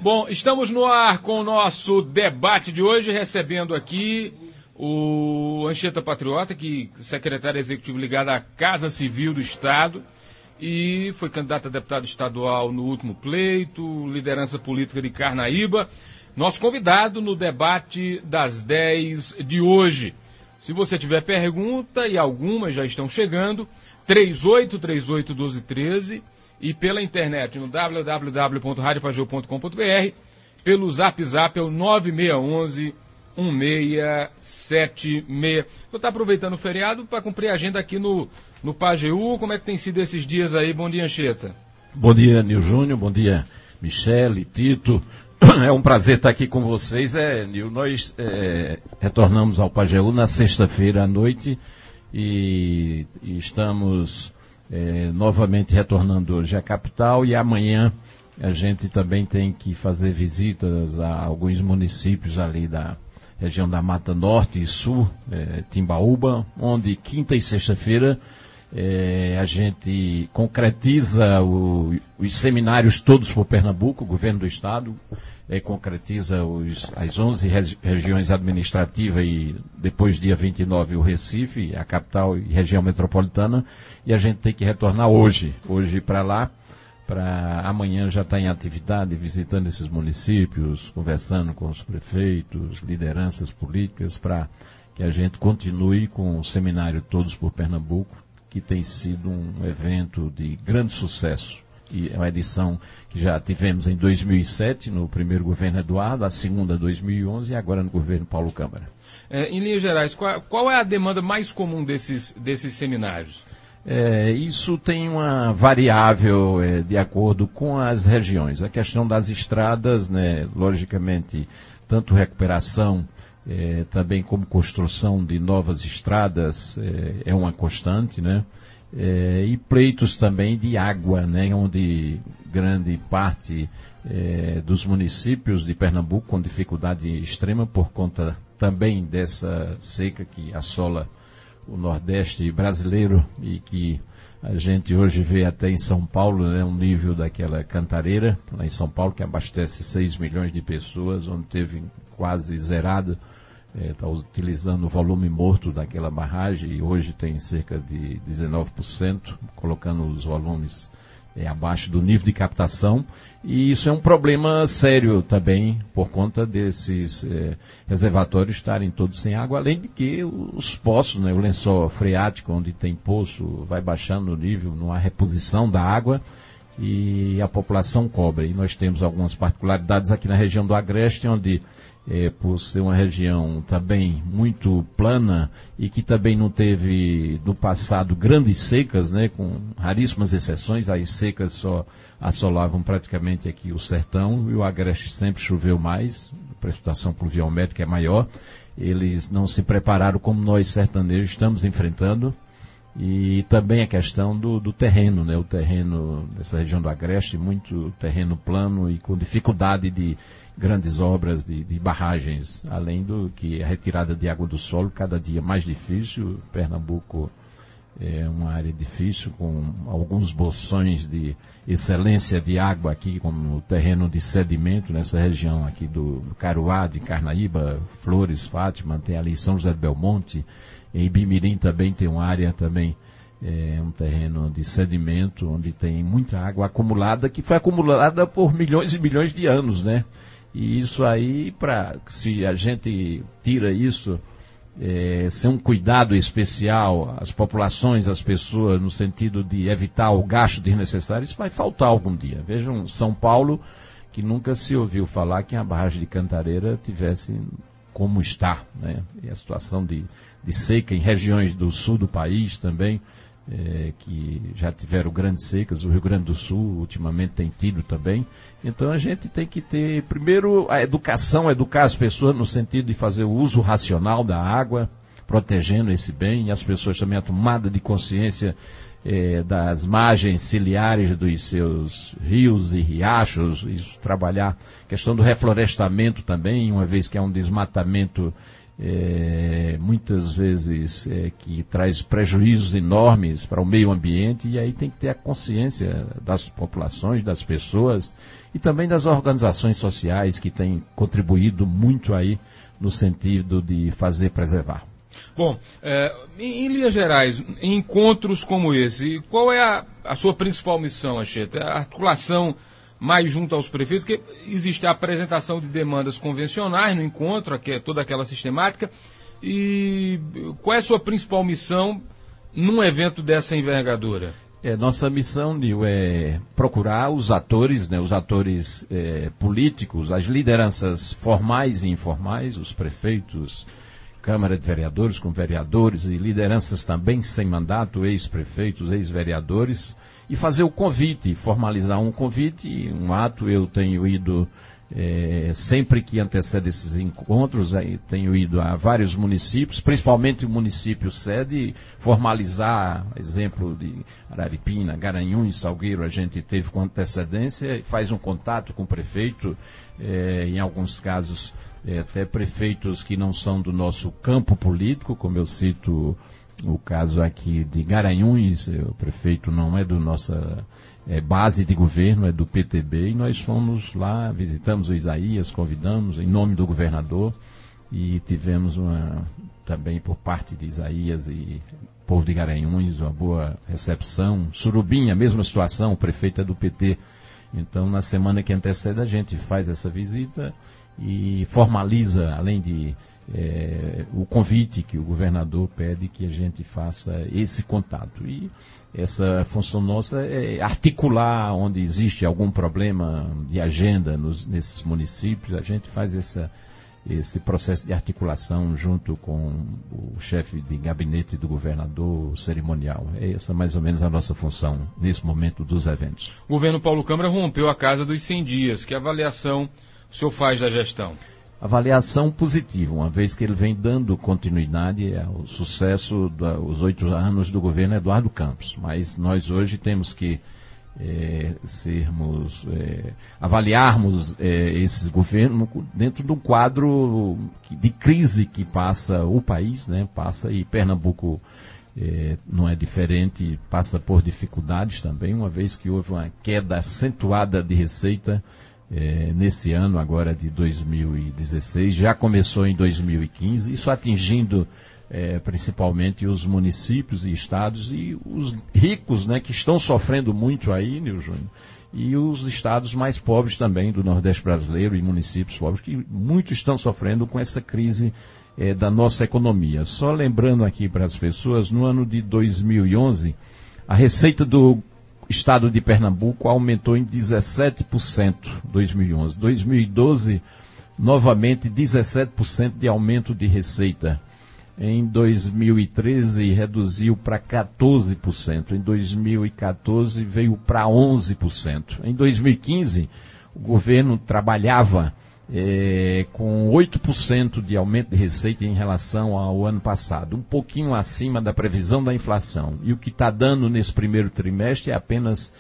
Bom, estamos no ar com o nosso debate de hoje, recebendo aqui o Anchieta Patriota, que é secretário executivo ligado à Casa Civil do Estado e foi candidato a deputado estadual no último pleito, liderança política de Carnaíba. Nosso convidado no debate das 10 de hoje. Se você tiver pergunta, e algumas já estão chegando, 38381213 e pela internet no www.radiopajô.com.br, pelo Zap é o 9611-1676. Eu estou aproveitando o feriado para cumprir a agenda aqui no Pajeú. Como é que tem sido esses dias aí? Bom dia, Anchieta. Bom dia, Nil Júnior. Bom dia, Michele, Tito. É um prazer estar aqui com vocês. Nil, nós retornamos ao Pajeú na sexta-feira à noite e estamos novamente retornando hoje à capital, e amanhã a gente também tem que fazer visitas a alguns municípios ali da região da Mata Norte e Sul, Timbaúba, onde quinta e sexta-feira a gente concretiza os seminários todos por Pernambuco. O governo do estado concretiza as 11 regiões administrativas e depois dia 29 o Recife, a capital e região metropolitana, e a gente tem que retornar hoje para lá, para amanhã já estar em atividade, visitando esses municípios, conversando com os prefeitos, lideranças políticas, para que a gente continue com o seminário Todos por Pernambuco, que tem sido um evento de grande sucesso. E é uma edição que já tivemos em 2007, no primeiro governo Eduardo, a segunda em 2011 e agora no governo Paulo Câmara. Em linhas gerais, qual é a demanda mais comum desses seminários? Isso tem uma variável de acordo com as regiões. A questão das estradas, né, logicamente, tanto recuperação também como construção de novas estradas é uma constante, né? E pleitos também de água, né? Onde grande parte dos municípios de Pernambuco com dificuldade extrema por conta também dessa seca que assola o Nordeste brasileiro e que a gente hoje vê até em São Paulo, né, um nível daquela cantareira, lá em São Paulo, que abastece 6 milhões de pessoas, onde teve quase zerado, está utilizando o volume morto daquela barragem e hoje tem cerca de 19%, colocando os volumes abaixo do nível de captação, e isso é um problema sério também por conta desses reservatórios estarem todos sem água, além de que os poços, né, o lençol freático onde tem poço vai baixando o nível, não há reposição da água e a população cobra. E nós temos algumas particularidades aqui na região do Agreste, onde por ser uma região também muito plana e que também não teve no passado grandes secas, né, com raríssimas exceções, as secas só assolavam praticamente aqui o sertão, e o Agreste sempre choveu mais, a precipitação pluviométrica é maior, eles não se prepararam como nós sertanejos estamos enfrentando. E também a questão do terreno, né? O terreno dessa região do Agreste, muito terreno plano e com dificuldade de grandes obras de barragens, além do que a retirada de água do solo cada dia mais difícil. Pernambuco é uma área difícil, com alguns bolsões de excelência de água aqui, como o terreno de sedimento nessa região aqui do Caruá, de Carnaíba, Flores, Fátima, tem ali São José do Belmonte. Em Ibimirim também tem uma área também, um terreno de sedimento, onde tem muita água acumulada, que foi acumulada por milhões e milhões de anos, né? E isso aí, se a gente tira isso, ser um cuidado especial às populações, às pessoas, no sentido de evitar o gasto desnecessário, isso vai faltar algum dia. Vejam, São Paulo, que nunca se ouviu falar que a barragem de Cantareira tivesse como está, né? E a situação de seca em regiões do sul do país também, que já tiveram grandes secas, o Rio Grande do Sul ultimamente tem tido também. Então a gente tem que ter, primeiro, a educação, educar as pessoas no sentido de fazer o uso racional da água, protegendo esse bem, e as pessoas também a tomada de consciência das margens ciliares dos seus rios e riachos, isso trabalhar, questão do reflorestamento também, uma vez que é um desmatamento muitas vezes que traz prejuízos enormes para o meio ambiente, e aí tem que ter a consciência das populações, das pessoas e também das organizações sociais que têm contribuído muito aí no sentido de fazer preservar. Bom, em linhas gerais, em encontros como esse, qual é a sua principal missão, Anchieta? A articulação mais junto aos prefeitos, que existe a apresentação de demandas convencionais no encontro, toda aquela sistemática, e qual é a sua principal missão num evento dessa envergadura? Nossa missão, Nil, é procurar os atores, né, os atores políticos, as lideranças formais e informais, os prefeitos, Câmara de Vereadores com vereadores e lideranças também sem mandato, ex-prefeitos, ex-vereadores, e fazer o convite, formalizar um convite, um ato. Eu tenho ido, sempre que antecede esses encontros, tenho ido a vários municípios, principalmente o município sede, formalizar, exemplo de Araripina, Garanhuns, Salgueiro, a gente teve com antecedência, e faz um contato com o prefeito, em alguns casos, até prefeitos que não são do nosso campo político, como eu cito o caso aqui de Garanhuns, o prefeito não é da nossa base de governo, é do PTB, e nós fomos lá, visitamos o Isaías, convidamos em nome do governador, e tivemos também por parte de Isaías e povo de Garanhuns uma boa recepção. Surubim, a mesma situação, o prefeito é do PT. Então, na semana que antecede, a gente faz essa visita e formaliza, além de o convite que o governador pede, que a gente faça esse contato. E essa função nossa é articular onde existe algum problema de agenda nesses municípios. A gente faz esse processo de articulação junto com o chefe de gabinete do governador cerimonial. É essa mais ou menos a nossa função nesse momento dos eventos. O governo Paulo Câmara rompeu a casa dos 100 dias. Que avaliação o senhor faz da gestão? Avaliação positiva, uma vez que ele vem dando continuidade ao sucesso dos 8 anos do governo Eduardo Campos. Mas nós hoje temos que avaliarmos esse governo dentro de um quadro de crise que passa o país, né? Passa, e Pernambuco não é diferente, passa por dificuldades também, uma vez que houve uma queda acentuada de receita nesse ano agora de 2016, já começou em 2015, isso atingindo principalmente os municípios e estados e os ricos, né, que estão sofrendo muito aí, Nil Júnior, e os estados mais pobres também do Nordeste brasileiro e municípios pobres, que muito estão sofrendo com essa crise da nossa economia. Só lembrando aqui para as pessoas, no ano de 2011, a receita do Estado de Pernambuco aumentou em 17%, 2011. 2012, novamente 17% de aumento de receita. Em 2013, reduziu para 14%. Em 2014, veio para 11%. Em 2015, o governo trabalhava com 8% de aumento de receita em relação ao ano passado, um pouquinho acima da previsão da inflação. E o que está dando nesse primeiro trimestre é apenas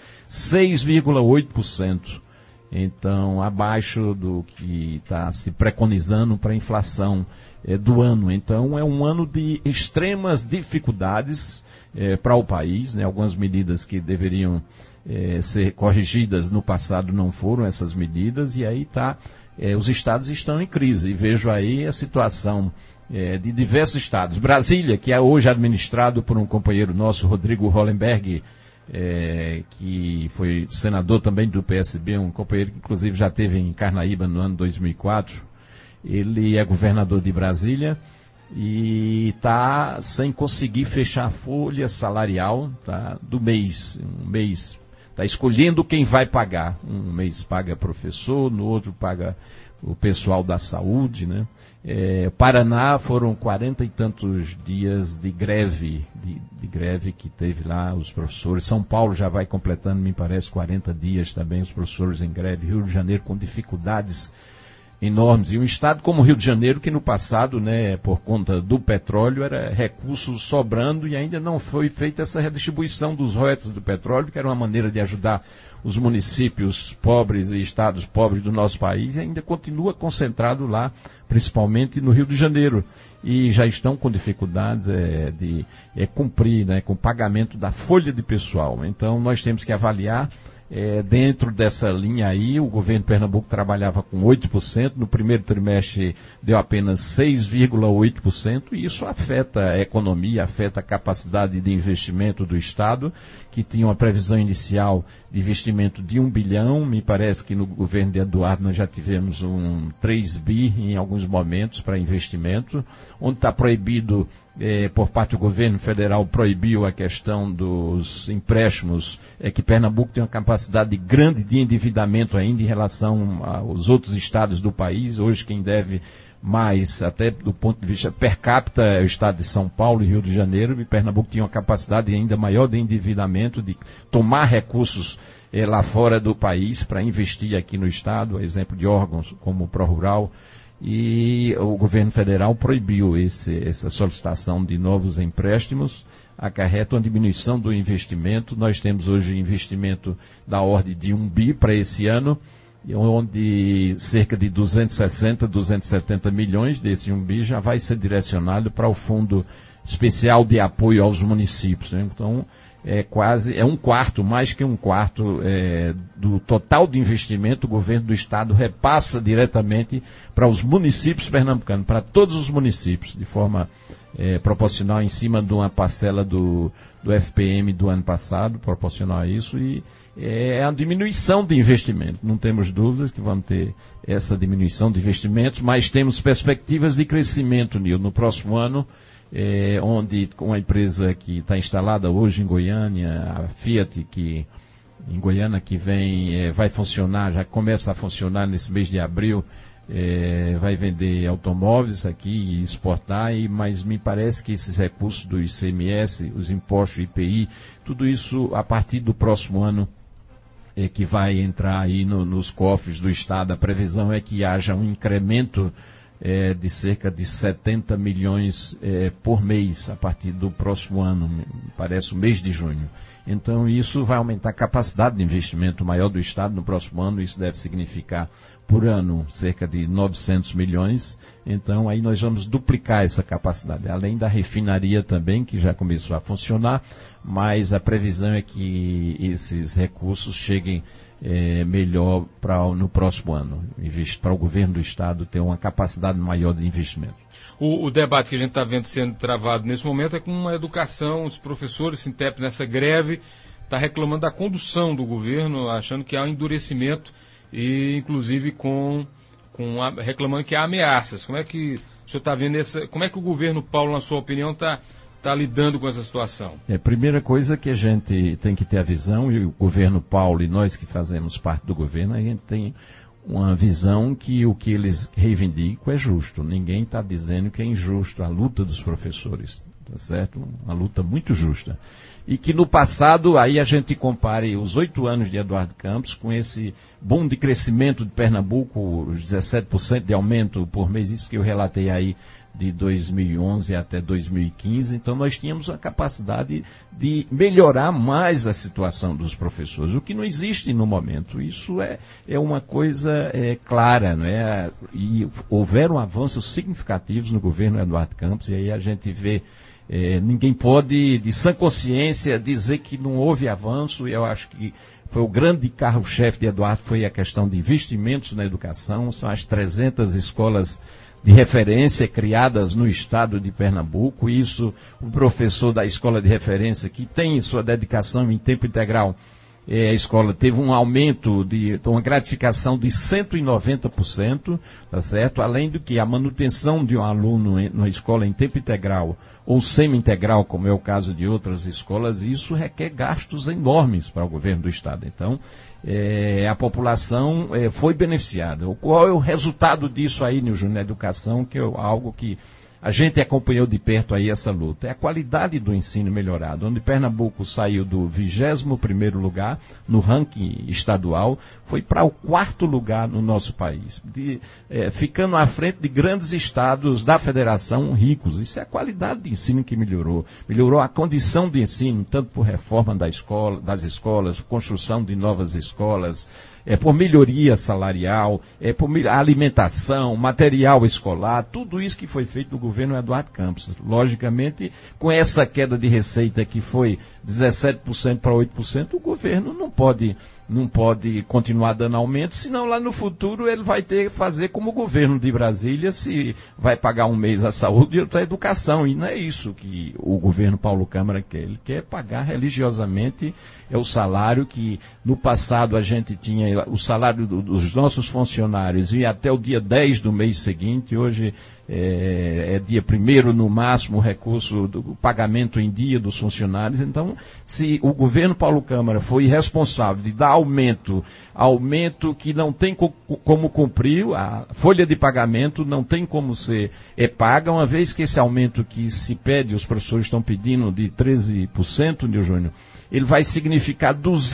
6,8%. Então, abaixo do que está se preconizando para a inflação do ano. Então, é um ano de extremas dificuldades para o país, né? Algumas medidas que deveriam ser corrigidas no passado não foram essas medidas, e aí os estados estão em crise. E vejo aí a situação de diversos estados. Brasília, que é hoje administrado por um companheiro nosso, Rodrigo Hollenberg, que foi senador também do PSB, um companheiro que inclusive já esteve em Carnaíba no ano 2004. Ele é governador de Brasília e está sem conseguir fechar a folha salarial, do mês. Um mês está escolhendo quem vai pagar. Um mês paga professor, no outro paga o pessoal da saúde, né? Paraná foram 40 e tantos dias de greve, de greve que teve lá os professores. São Paulo já vai completando, me parece, 40 dias também os professores em greve. Rio de Janeiro com dificuldades enormes. E um estado como o Rio de Janeiro, que no passado, né, por conta do petróleo, era recursos sobrando e ainda não foi feita essa redistribuição dos royalties do petróleo, que era uma maneira de ajudar os municípios pobres e estados pobres do nosso país, e ainda continua concentrado lá, principalmente no Rio de Janeiro. E já estão com dificuldades de cumprir, né, com o pagamento da folha de pessoal. Então nós temos que avaliar. Dentro dessa linha aí, o governo de Pernambuco trabalhava com 8%, no primeiro trimestre deu apenas 6,8%, e isso afeta a economia, afeta a capacidade de investimento do Estado, que tinha uma previsão inicial de investimento de 1 bilhão, me parece que no governo de Eduardo nós já tivemos 3 bi em alguns momentos para investimento, onde está proibido, por parte do governo federal, proibiu a questão dos empréstimos, que Pernambuco tem uma capacidade grande de endividamento ainda em relação aos outros estados do país. Hoje quem deve mais, até do ponto de vista per capita, é o estado de São Paulo e Rio de Janeiro, e Pernambuco tinha uma capacidade ainda maior de endividamento, de tomar recursos lá fora do país para investir aqui no estado, exemplo de órgãos como o ProRural. E o governo federal proibiu essa solicitação de novos empréstimos, acarreta uma diminuição do investimento. Nós temos hoje investimento da ordem de 1 bi para esse ano, onde cerca de 260, 270 milhões desse 1 bi já vai ser direcionado para o Fundo Especial de Apoio aos Municípios, né? Então, é um quarto, mais que um quarto do total de investimento, o governo do estado repassa diretamente para os municípios pernambucanos, para todos os municípios, de forma proporcional em cima de uma parcela do FPM do ano passado, proporcional a isso, e é a diminuição de investimento. Não temos dúvidas que vamos ter essa diminuição de investimentos, mas temos perspectivas de crescimento, Nil, no próximo ano, onde com a empresa que está instalada hoje em Goiânia, a Fiat, que em Goiânia que vai funcionar, já começa a funcionar nesse mês de abril, vai vender automóveis aqui e exportar, mas me parece que esses recursos do ICMS, os impostos do IPI, tudo isso a partir do próximo ano que vai entrar aí nos cofres do Estado. A previsão é que haja um incremento de cerca de 70 milhões por mês a partir do próximo ano, parece o mês de junho. Então isso vai aumentar a capacidade de investimento maior do Estado no próximo ano. Isso deve significar por ano cerca de 900 milhões. Então aí nós vamos duplicar essa capacidade, além da refinaria também, que já começou a funcionar, mas a previsão é que esses recursos cheguem melhor no próximo ano, para o governo do Estado ter uma capacidade maior de investimento. O debate que a gente está vendo sendo travado nesse momento é com a educação. Os professores, Sintep, nessa greve, está reclamando da condução do governo, achando que há um endurecimento e, inclusive, reclamando que há ameaças. Como é que o senhor está vendo como é que o governo, Paulo, na sua opinião, está lidando com essa situação? Primeira coisa que a gente tem que ter a visão, e o governo Paulo e nós que fazemos parte do governo, a gente tem uma visão que o que eles reivindicam é justo. Ninguém está dizendo que é injusto a luta dos professores, tá certo? Uma luta muito justa. E que no passado, aí a gente compare os 8 anos de Eduardo Campos com esse boom de crescimento de Pernambuco, os 17% de aumento por mês, isso que eu relatei aí, de 2011 até 2015, então nós tínhamos a capacidade de melhorar mais a situação dos professores, o que não existe no momento. Isso é uma coisa clara, não é? E houveram avanços significativos no governo Eduardo Campos, e aí a gente vê, ninguém pode, de sã consciência, dizer que não houve avanço. Eu acho que foi o grande carro-chefe de Eduardo, foi a questão de investimentos na educação. São as 300 escolas de referência criadas no estado de Pernambuco. Isso, o professor da escola de referência, que tem sua dedicação em tempo integral, a escola teve um aumento, uma gratificação de 190%, tá certo? Além do que a manutenção de um aluno na escola em tempo integral ou semi-integral, como é o caso de outras escolas, isso requer gastos enormes para o governo do estado. Então, a população foi beneficiada. Qual é o resultado disso aí, Nil Júnior, na educação, que é algo que a gente acompanhou de perto aí essa luta, é a qualidade do ensino melhorado, onde Pernambuco saiu do 21º lugar no ranking estadual, foi para o 4º lugar no nosso país, ficando à frente de grandes estados da federação ricos. Isso é a qualidade de ensino que melhorou a condição de ensino, tanto por reforma das escolas, construção de novas escolas, por melhoria salarial, por alimentação, material escolar, tudo isso que foi feito no governo Eduardo Campos. Logicamente, com essa queda de receita que foi 17% para 8%, o governo não pode continuar dando aumento, senão lá no futuro ele vai ter que fazer como o governo de Brasília, se vai pagar um mês a saúde e outro a educação, e não é isso que o governo Paulo Câmara quer. Ele quer pagar religiosamente o salário que no passado a gente tinha, o salário dos nossos funcionários e até o dia 10 do mês seguinte. Hoje é dia 1º no máximo o recurso do pagamento em dia dos funcionários. Então, se o governo Paulo Câmara foi responsável de dar aumento que não tem como cumprir, a folha de pagamento não tem como ser paga, uma vez que esse aumento que se pede, os professores estão pedindo de 13%, Nil Júnior, ele vai significar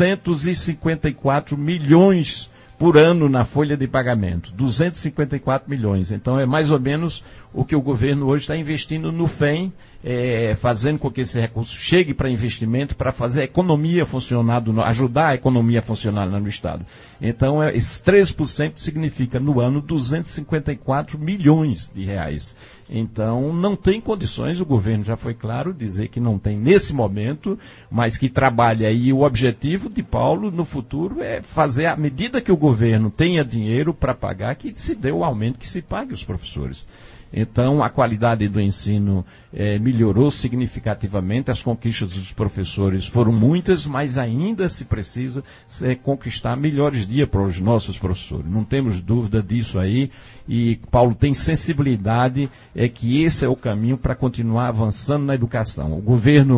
254 milhões por ano na folha de pagamento, 254 milhões. Então é mais ou menos o que o governo hoje está investindo no FEM, fazendo com que esse recurso chegue para investimento, para fazer a economia funcionar, ajudar a economia a funcionar lá no Estado. Então esse 3% significa no ano 254 milhões de reais. Então não tem condições, o governo já foi claro, dizer que não tem nesse momento, mas que trabalha aí. O objetivo de Paulo no futuro é fazer, à medida que o governo tenha dinheiro para pagar, que se dê o aumento, que se pague os professores. Então, a qualidade do ensino melhorou significativamente, as conquistas dos professores foram muitas, mas ainda se precisa conquistar melhores dias para os nossos professores. Não temos dúvida disso aí, e Paulo tem sensibilidade, que esse é o caminho para continuar avançando na educação. O governo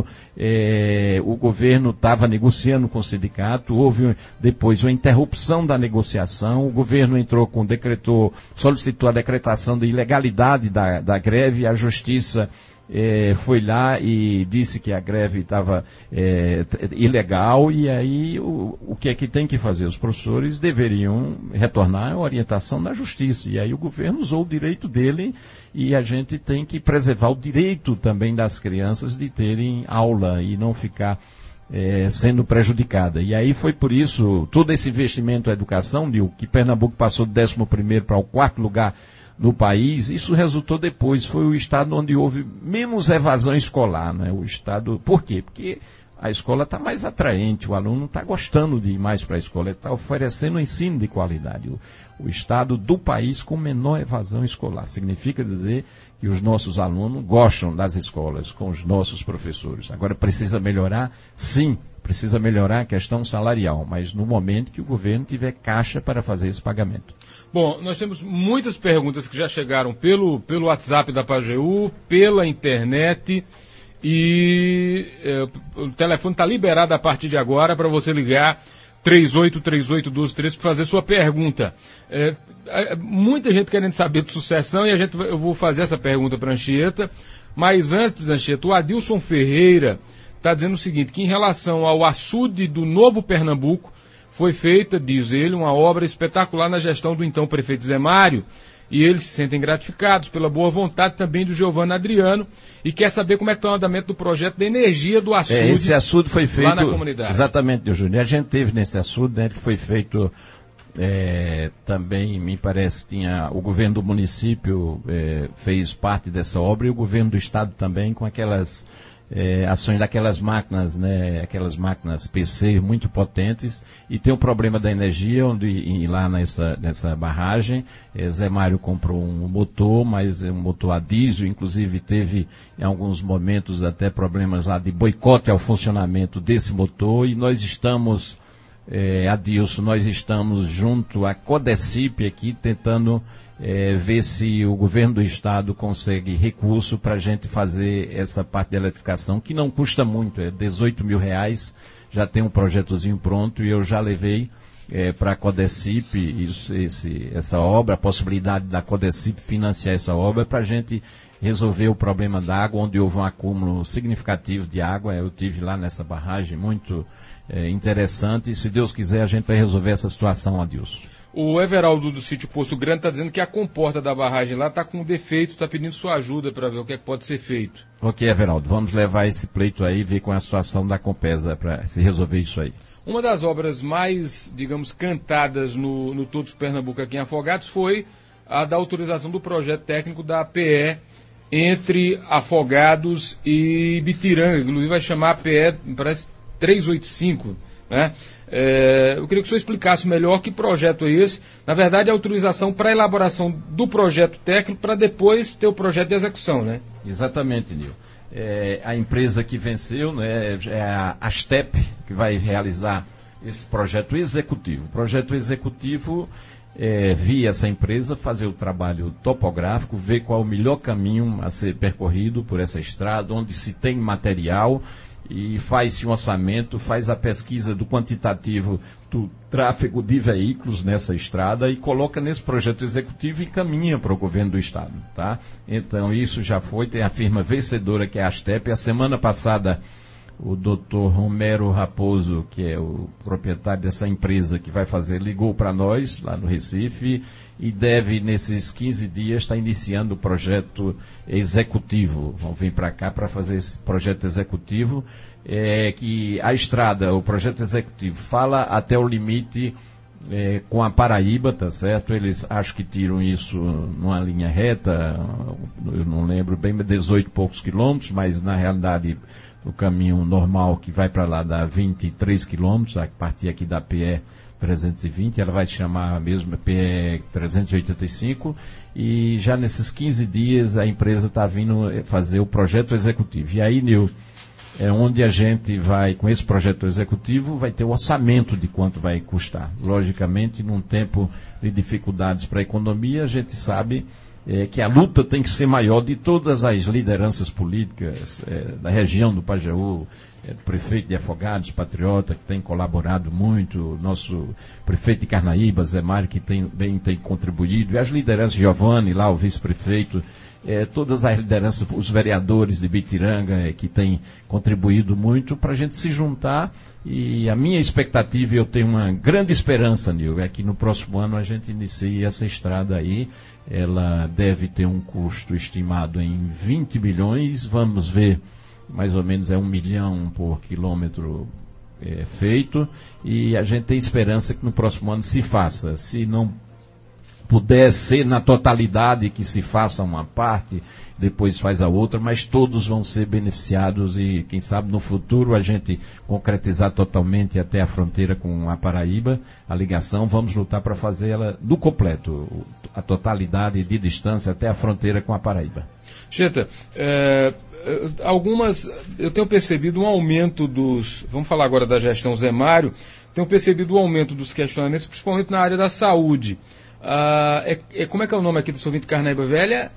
estava negociando com o sindicato, houve depois uma interrupção da negociação, o governo solicitou a decretação de ilegalidade da greve, a justiça foi lá e disse que a greve estava ilegal, e aí o que é que tem que fazer? Os professores deveriam retornar à orientação da justiça, e aí o governo usou o direito dele, e a gente tem que preservar o direito também das crianças de terem aula e não ficar sendo prejudicada. E aí foi por isso, todo esse investimento à educação, que Pernambuco passou do 11º para o 4º lugar no país, isso resultou depois, foi o estado onde houve menos evasão escolar, né? O estado, por quê? Porque a escola está mais atraente, o aluno está gostando de ir mais para a escola, ele está oferecendo um ensino de qualidade. O estado do país com menor evasão escolar, significa dizer que os nossos alunos gostam das escolas, com os nossos professores. Agora precisa melhorar? Sim, precisa melhorar a questão salarial, mas no momento que o governo tiver caixa para fazer esse pagamento. Bom, nós temos muitas perguntas que já chegaram pelo WhatsApp da Pajeú, pela internet, e o telefone está liberado a partir de agora para você ligar 3838-1213 para fazer sua pergunta. Muita gente querendo saber de sucessão, e eu vou fazer essa pergunta para a Anchieta, mas antes, Anchieta, o Adilson Ferreira está dizendo o seguinte, que em relação ao açude do Novo Pernambuco, foi feita, diz ele, uma obra espetacular na gestão do então prefeito Zé Mário, e eles se sentem gratificados pela boa vontade também do Giovanni Adriano, e quer saber como é que está o andamento do projeto de energia do açude. Esse açude foi feito lá na comunidade. Exatamente, Júnior. A gente teve nesse açude, né, que foi feito também, me parece, o governo do município fez parte dessa obra, e o governo do estado também, com aquelas ações daquelas máquinas, né, aquelas máquinas PC muito potentes, e tem o problema da energia, lá nessa barragem, Zé Mário comprou um motor, mas um motor a diesel, inclusive teve em alguns momentos até problemas lá de boicote ao funcionamento desse motor, e nós estamos, Adilson, nós estamos junto à Codecip aqui tentando ver se o governo do estado consegue recurso para a gente fazer essa parte de eletrificação, que não custa muito, 18 mil reais, já tem um projetozinho pronto, e eu já levei para a Codecip essa obra, a possibilidade da Codecip financiar essa obra para a gente resolver o problema da água, onde houve um acúmulo significativo de água. Eu tive lá nessa barragem, muito interessante, e se Deus quiser a gente vai resolver essa situação, Adilson. O Everaldo do sítio Poço Grande está dizendo que a comporta da barragem lá está com defeito, está pedindo sua ajuda para ver o que é que pode ser feito. Ok, Everaldo, vamos levar esse pleito aí e ver com a situação da Compesa para se resolver isso aí. Uma das obras mais, digamos, cantadas no Todos Pernambuco aqui em Afogados foi a da autorização do projeto técnico da PE entre Afogados e Bitiranga, inclusive vai chamar a PE, parece 385, né? Eu queria que o senhor explicasse melhor que projeto é esse. Na verdade, a autorização para a elaboração do projeto técnico para depois ter o projeto de execução, né? Exatamente, Nil. A empresa que venceu, né, é a Astep, que vai realizar esse projeto executivo. O projeto executivo via essa empresa fazer o trabalho topográfico, ver qual é o melhor caminho a ser percorrido por essa estrada, onde se tem material, e faz-se um orçamento, faz a pesquisa do quantitativo do tráfego de veículos nessa estrada e coloca nesse projeto executivo e encaminha para o governo do estado, tá? Então isso já foi, tem a firma vencedora que é a Astep. A semana passada o doutor Romero Raposo, que é o proprietário dessa empresa que vai fazer, ligou para nós lá no Recife e deve, nesses 15 dias, estar iniciando o projeto executivo. Vão vir para cá para fazer esse projeto executivo, que a estrada, o projeto executivo, fala até o limite com a Paraíba, tá certo? Eles acho que tiram isso numa linha reta, eu não lembro bem, 18 e poucos quilômetros, mas na realidade o caminho normal que vai para lá dá 23 quilômetros, a partir aqui da PE 320, ela vai se chamar mesmo PE 385, e já nesses 15 dias a empresa está vindo fazer o projeto executivo. E aí, Nil, é onde a gente vai, com esse projeto executivo, vai ter o orçamento de quanto vai custar. Logicamente, num tempo de dificuldades para a economia, a gente sabe que a luta tem que ser maior de todas as lideranças políticas da região do Pajeú, prefeito de Afogados, patriota, que tem colaborado muito, nosso prefeito de Carnaíba, Zé Mário, que tem contribuído, e as lideranças, Giovanni, lá o vice-prefeito, todas as lideranças, os vereadores de Bitiranga, que têm contribuído muito para a gente se juntar. E a minha expectativa, e eu tenho uma grande esperança, Nil, é que no próximo ano a gente inicie essa estrada aí. Ela deve ter um custo estimado em 20 milhões, vamos ver, mais ou menos é 1 milhão por quilômetro feito, e a gente tem esperança que no próximo ano se faça. Se não puder ser na totalidade, que se faça uma parte, depois faz a outra, mas todos vão ser beneficiados e quem sabe no futuro a gente concretizar totalmente até a fronteira com a Paraíba, a ligação, vamos lutar para fazer ela no completo, a totalidade de distância até a fronteira com a Paraíba. Cheta, eu tenho percebido um aumento vamos falar agora da gestão Zé Mário, tenho percebido um aumento dos questionamentos, principalmente na área da saúde. Como é que é o nome aqui do seu ouvinte de Carnaíba Velha?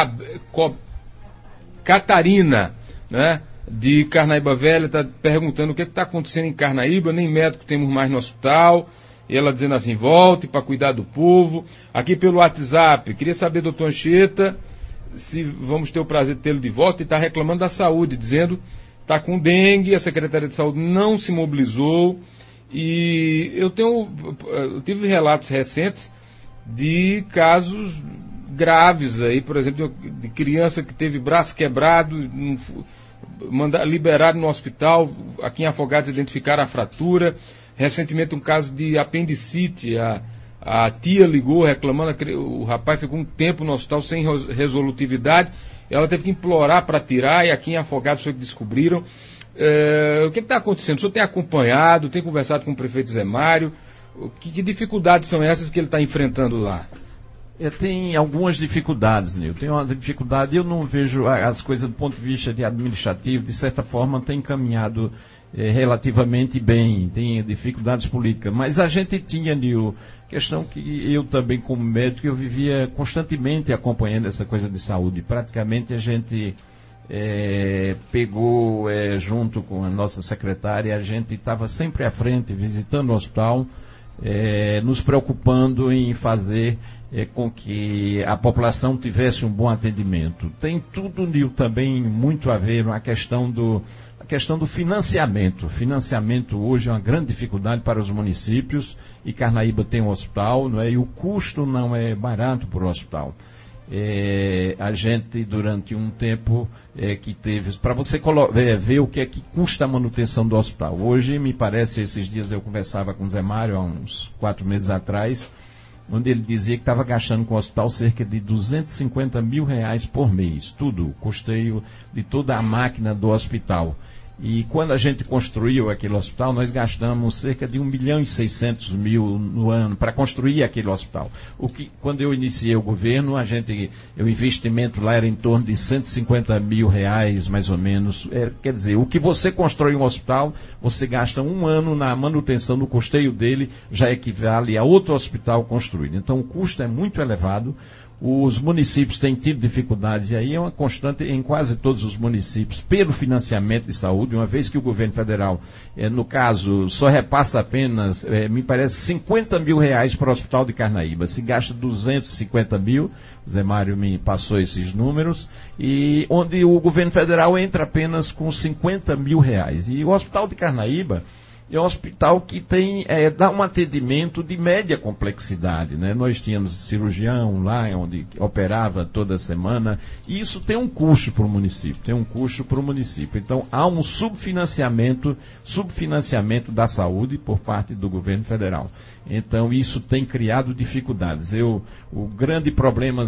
Catarina, né? De Carnaíba Velha, está perguntando o que está acontecendo em Carnaíba, nem médico temos mais no hospital, e ela dizendo assim, volte para cuidar do povo. Aqui pelo WhatsApp, queria saber, doutor Anchieta, se vamos ter o prazer de tê-lo de volta, e está reclamando da saúde, dizendo que está com dengue, a Secretaria de Saúde não se mobilizou, e eu tive relatos recentes de casos graves aí, por exemplo, de criança que teve braço quebrado, liberado no hospital, aqui em Afogados identificaram a fratura. Recentemente um caso de apendicite, a tia ligou reclamando, o rapaz ficou um tempo no hospital sem resolutividade, ela teve que implorar para tirar, e aqui em Afogados foi que descobriram. O que está acontecendo? O senhor tem acompanhado, tem conversado com o prefeito Zé Mário? Que dificuldades são essas que ele está enfrentando lá? Tem algumas dificuldades, Nil. Tem uma dificuldade, eu não vejo as coisas do ponto de vista de administrativo, de certa forma tem caminhado relativamente bem, tem dificuldades políticas, mas a gente tinha, Nil, questão que eu também como médico, eu vivia constantemente acompanhando essa coisa de saúde. Praticamente a gente pegou junto com a nossa secretária, a gente estava sempre à frente, visitando o hospital, nos preocupando em fazer com que a população tivesse um bom atendimento. Tem tudo, Nil, também muito a ver com a questão do financiamento. Financiamento hoje é uma grande dificuldade para os municípios, e Carnaíba tem um hospital, não é? E o custo não é barato por hospital. A gente, durante um tempo que teve, para você ver o que é que custa a manutenção do hospital. Hoje, me parece, esses dias eu conversava com o Zé Mário, há uns 4 meses atrás, onde ele dizia que estava gastando com o hospital cerca de R$250 mil por mês, tudo, o custeio de toda a máquina do hospital. E quando a gente construiu aquele hospital, nós gastamos cerca de R$1.600.000 no ano para construir aquele hospital. Quando eu iniciei o governo, o investimento lá era em torno de R$150 mil, mais ou menos. Quer dizer, o que você constrói um hospital, você gasta um ano na manutenção, no custeio dele, já equivale a outro hospital construído. Então o custo é muito elevado. Os municípios têm tido dificuldades, e aí é uma constante em quase todos os municípios, pelo financiamento de saúde, uma vez que o governo federal, no caso, só repassa apenas, me parece, R$50 mil para o Hospital de Carnaíba. Se gasta R$250 mil, o Zé Mário me passou esses números, e onde o governo federal entra apenas com R$50 mil. E o Hospital de Carnaíba é um hospital que dá um atendimento de média complexidade, né? Nós tínhamos cirurgião lá, onde operava toda semana, e isso tem um custo para o município, Então, há um subfinanciamento da saúde por parte do governo federal. Então, isso tem criado dificuldades. O grande problema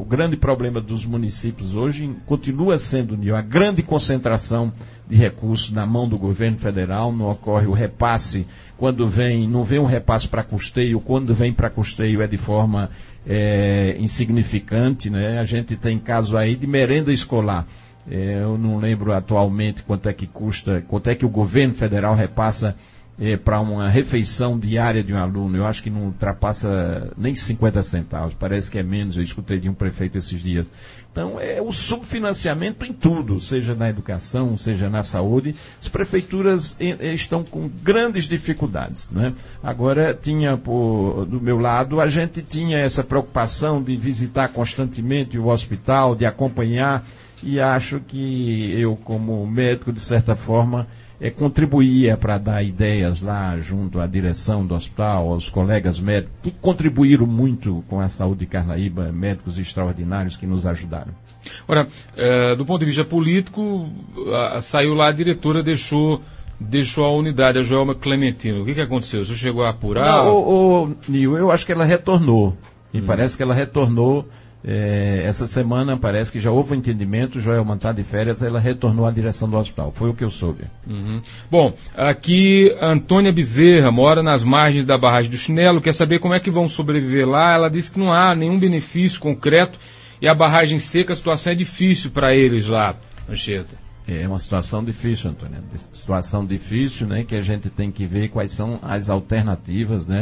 dos municípios hoje continua sendo a grande concentração de recursos na mão do governo federal. Não ocorre o repasse, não vem um repasse para custeio, quando vem para custeio é de forma insignificante, né? A gente tem caso aí de merenda escolar. Eu não lembro atualmente quanto é que custa, quanto é que o governo federal repassa para uma refeição diária de um aluno. Eu acho que não ultrapassa nem 50 centavos, parece que é menos. Eu escutei de um prefeito esses dias. Então, é o subfinanciamento em tudo, seja na educação, seja na saúde. As prefeituras estão com grandes dificuldades, né? Agora, do meu lado, a gente tinha essa preocupação de visitar constantemente o hospital, de acompanhar, e acho que eu, como médico, de certa forma, contribuía para dar ideias lá junto à direção do hospital, aos colegas médicos, que contribuíram muito com a saúde de Carnaíba, médicos extraordinários que nos ajudaram. Ora, do ponto de vista político, saiu lá a diretora, deixou a unidade, a Joelma Clementino. O que aconteceu? Você chegou a apurar? Nil, eu acho que ela retornou. E parece que ela retornou. Essa semana parece que já houve um entendimento, Joelma está de férias, ela retornou à direção do hospital, foi o que eu soube. Bom, aqui Antônia Bezerra mora nas margens da barragem do Chinelo, quer saber como é que vão sobreviver lá. Ela disse que não há nenhum benefício concreto e a barragem seca, a situação é difícil para eles lá, Anchieta. É uma situação difícil, Antônia, situação difícil, né, que a gente tem que ver quais são as alternativas, né.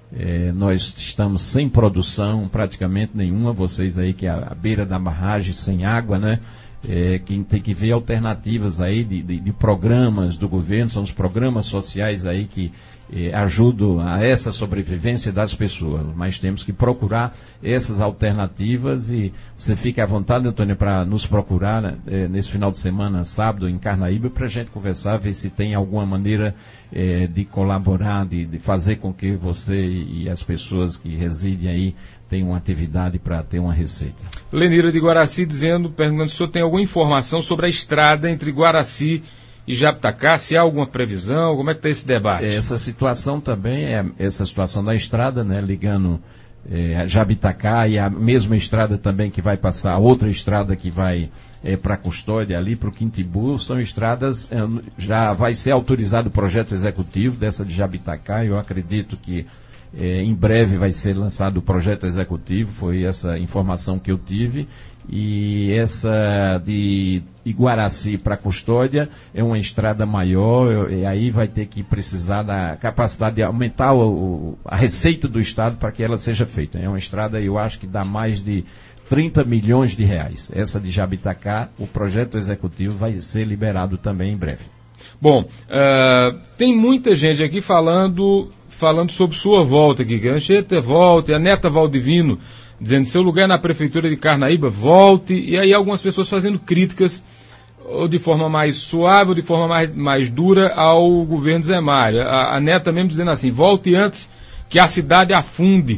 Nós estamos sem produção praticamente nenhuma, vocês aí que é à beira da barragem, sem água, né? Quem tem que ver alternativas aí de programas do governo, são os programas sociais aí que ajudam a essa sobrevivência das pessoas, mas temos que procurar essas alternativas, e você fica à vontade, Antônio, para nos procurar, né, nesse final de semana, sábado, em Carnaíba, para a gente conversar, ver se tem alguma maneira de colaborar, de fazer com que você e as pessoas que residem aí tenham uma atividade para ter uma receita. Lenira de Guaraci perguntando se o senhor tem alguma informação sobre a estrada entre Guaraci e Jabitacá, se há alguma previsão, como é que está esse debate? Essa situação também essa situação da estrada, né, ligando Jabitacá, e a mesma estrada também que vai passar, outra estrada que vai para a Custódia, ali para o Quintibu, são estradas, já vai ser autorizado o projeto executivo dessa de Jabitacá. Eu acredito que em breve vai ser lançado o projeto executivo, foi essa informação que eu tive. E essa de Guaraci para Custódia é uma estrada maior, e aí vai ter que precisar da capacidade de aumentar a receita do Estado para que ela seja feita. É uma estrada, eu acho que dá mais de 30 milhões de reais. Essa de Jabitacá, o projeto executivo vai ser liberado também em breve. Bom, tem muita gente aqui falando falando sobre sua volta aqui, que a Anchieta volta, e a Neta Valdivino dizendo seu lugar na prefeitura de Carnaíba, volte, e aí algumas pessoas fazendo críticas, ou de forma mais suave, ou de forma mais dura, ao governo Zé Mário. A Neta mesmo dizendo assim, volte antes que a cidade afunde.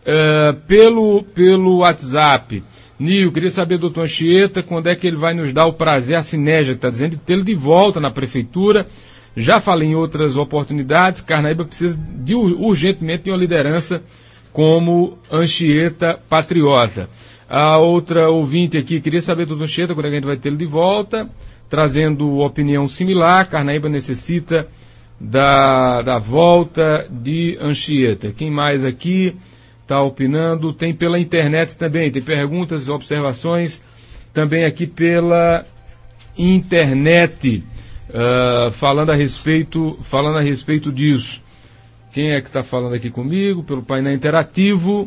Pelo WhatsApp, Nil, queria saber do doutor Anchieta, quando é que ele vai nos dar o prazer, a Cinégia, que está dizendo, de tê-lo de volta na prefeitura. Já falei em outras oportunidades, Carnaíba precisa urgentemente de uma liderança como Anchieta Patriota. A outra ouvinte aqui, queria saber do doutor Anchieta, quando é que a gente vai tê-lo de volta, trazendo opinião similar, Carnaíba necessita da volta de Anchieta. Quem mais aqui está opinando? Tem pela internet também, tem perguntas, observações também aqui pela internet, falando a respeito disso. Quem é que está falando aqui comigo? Pelo painel interativo.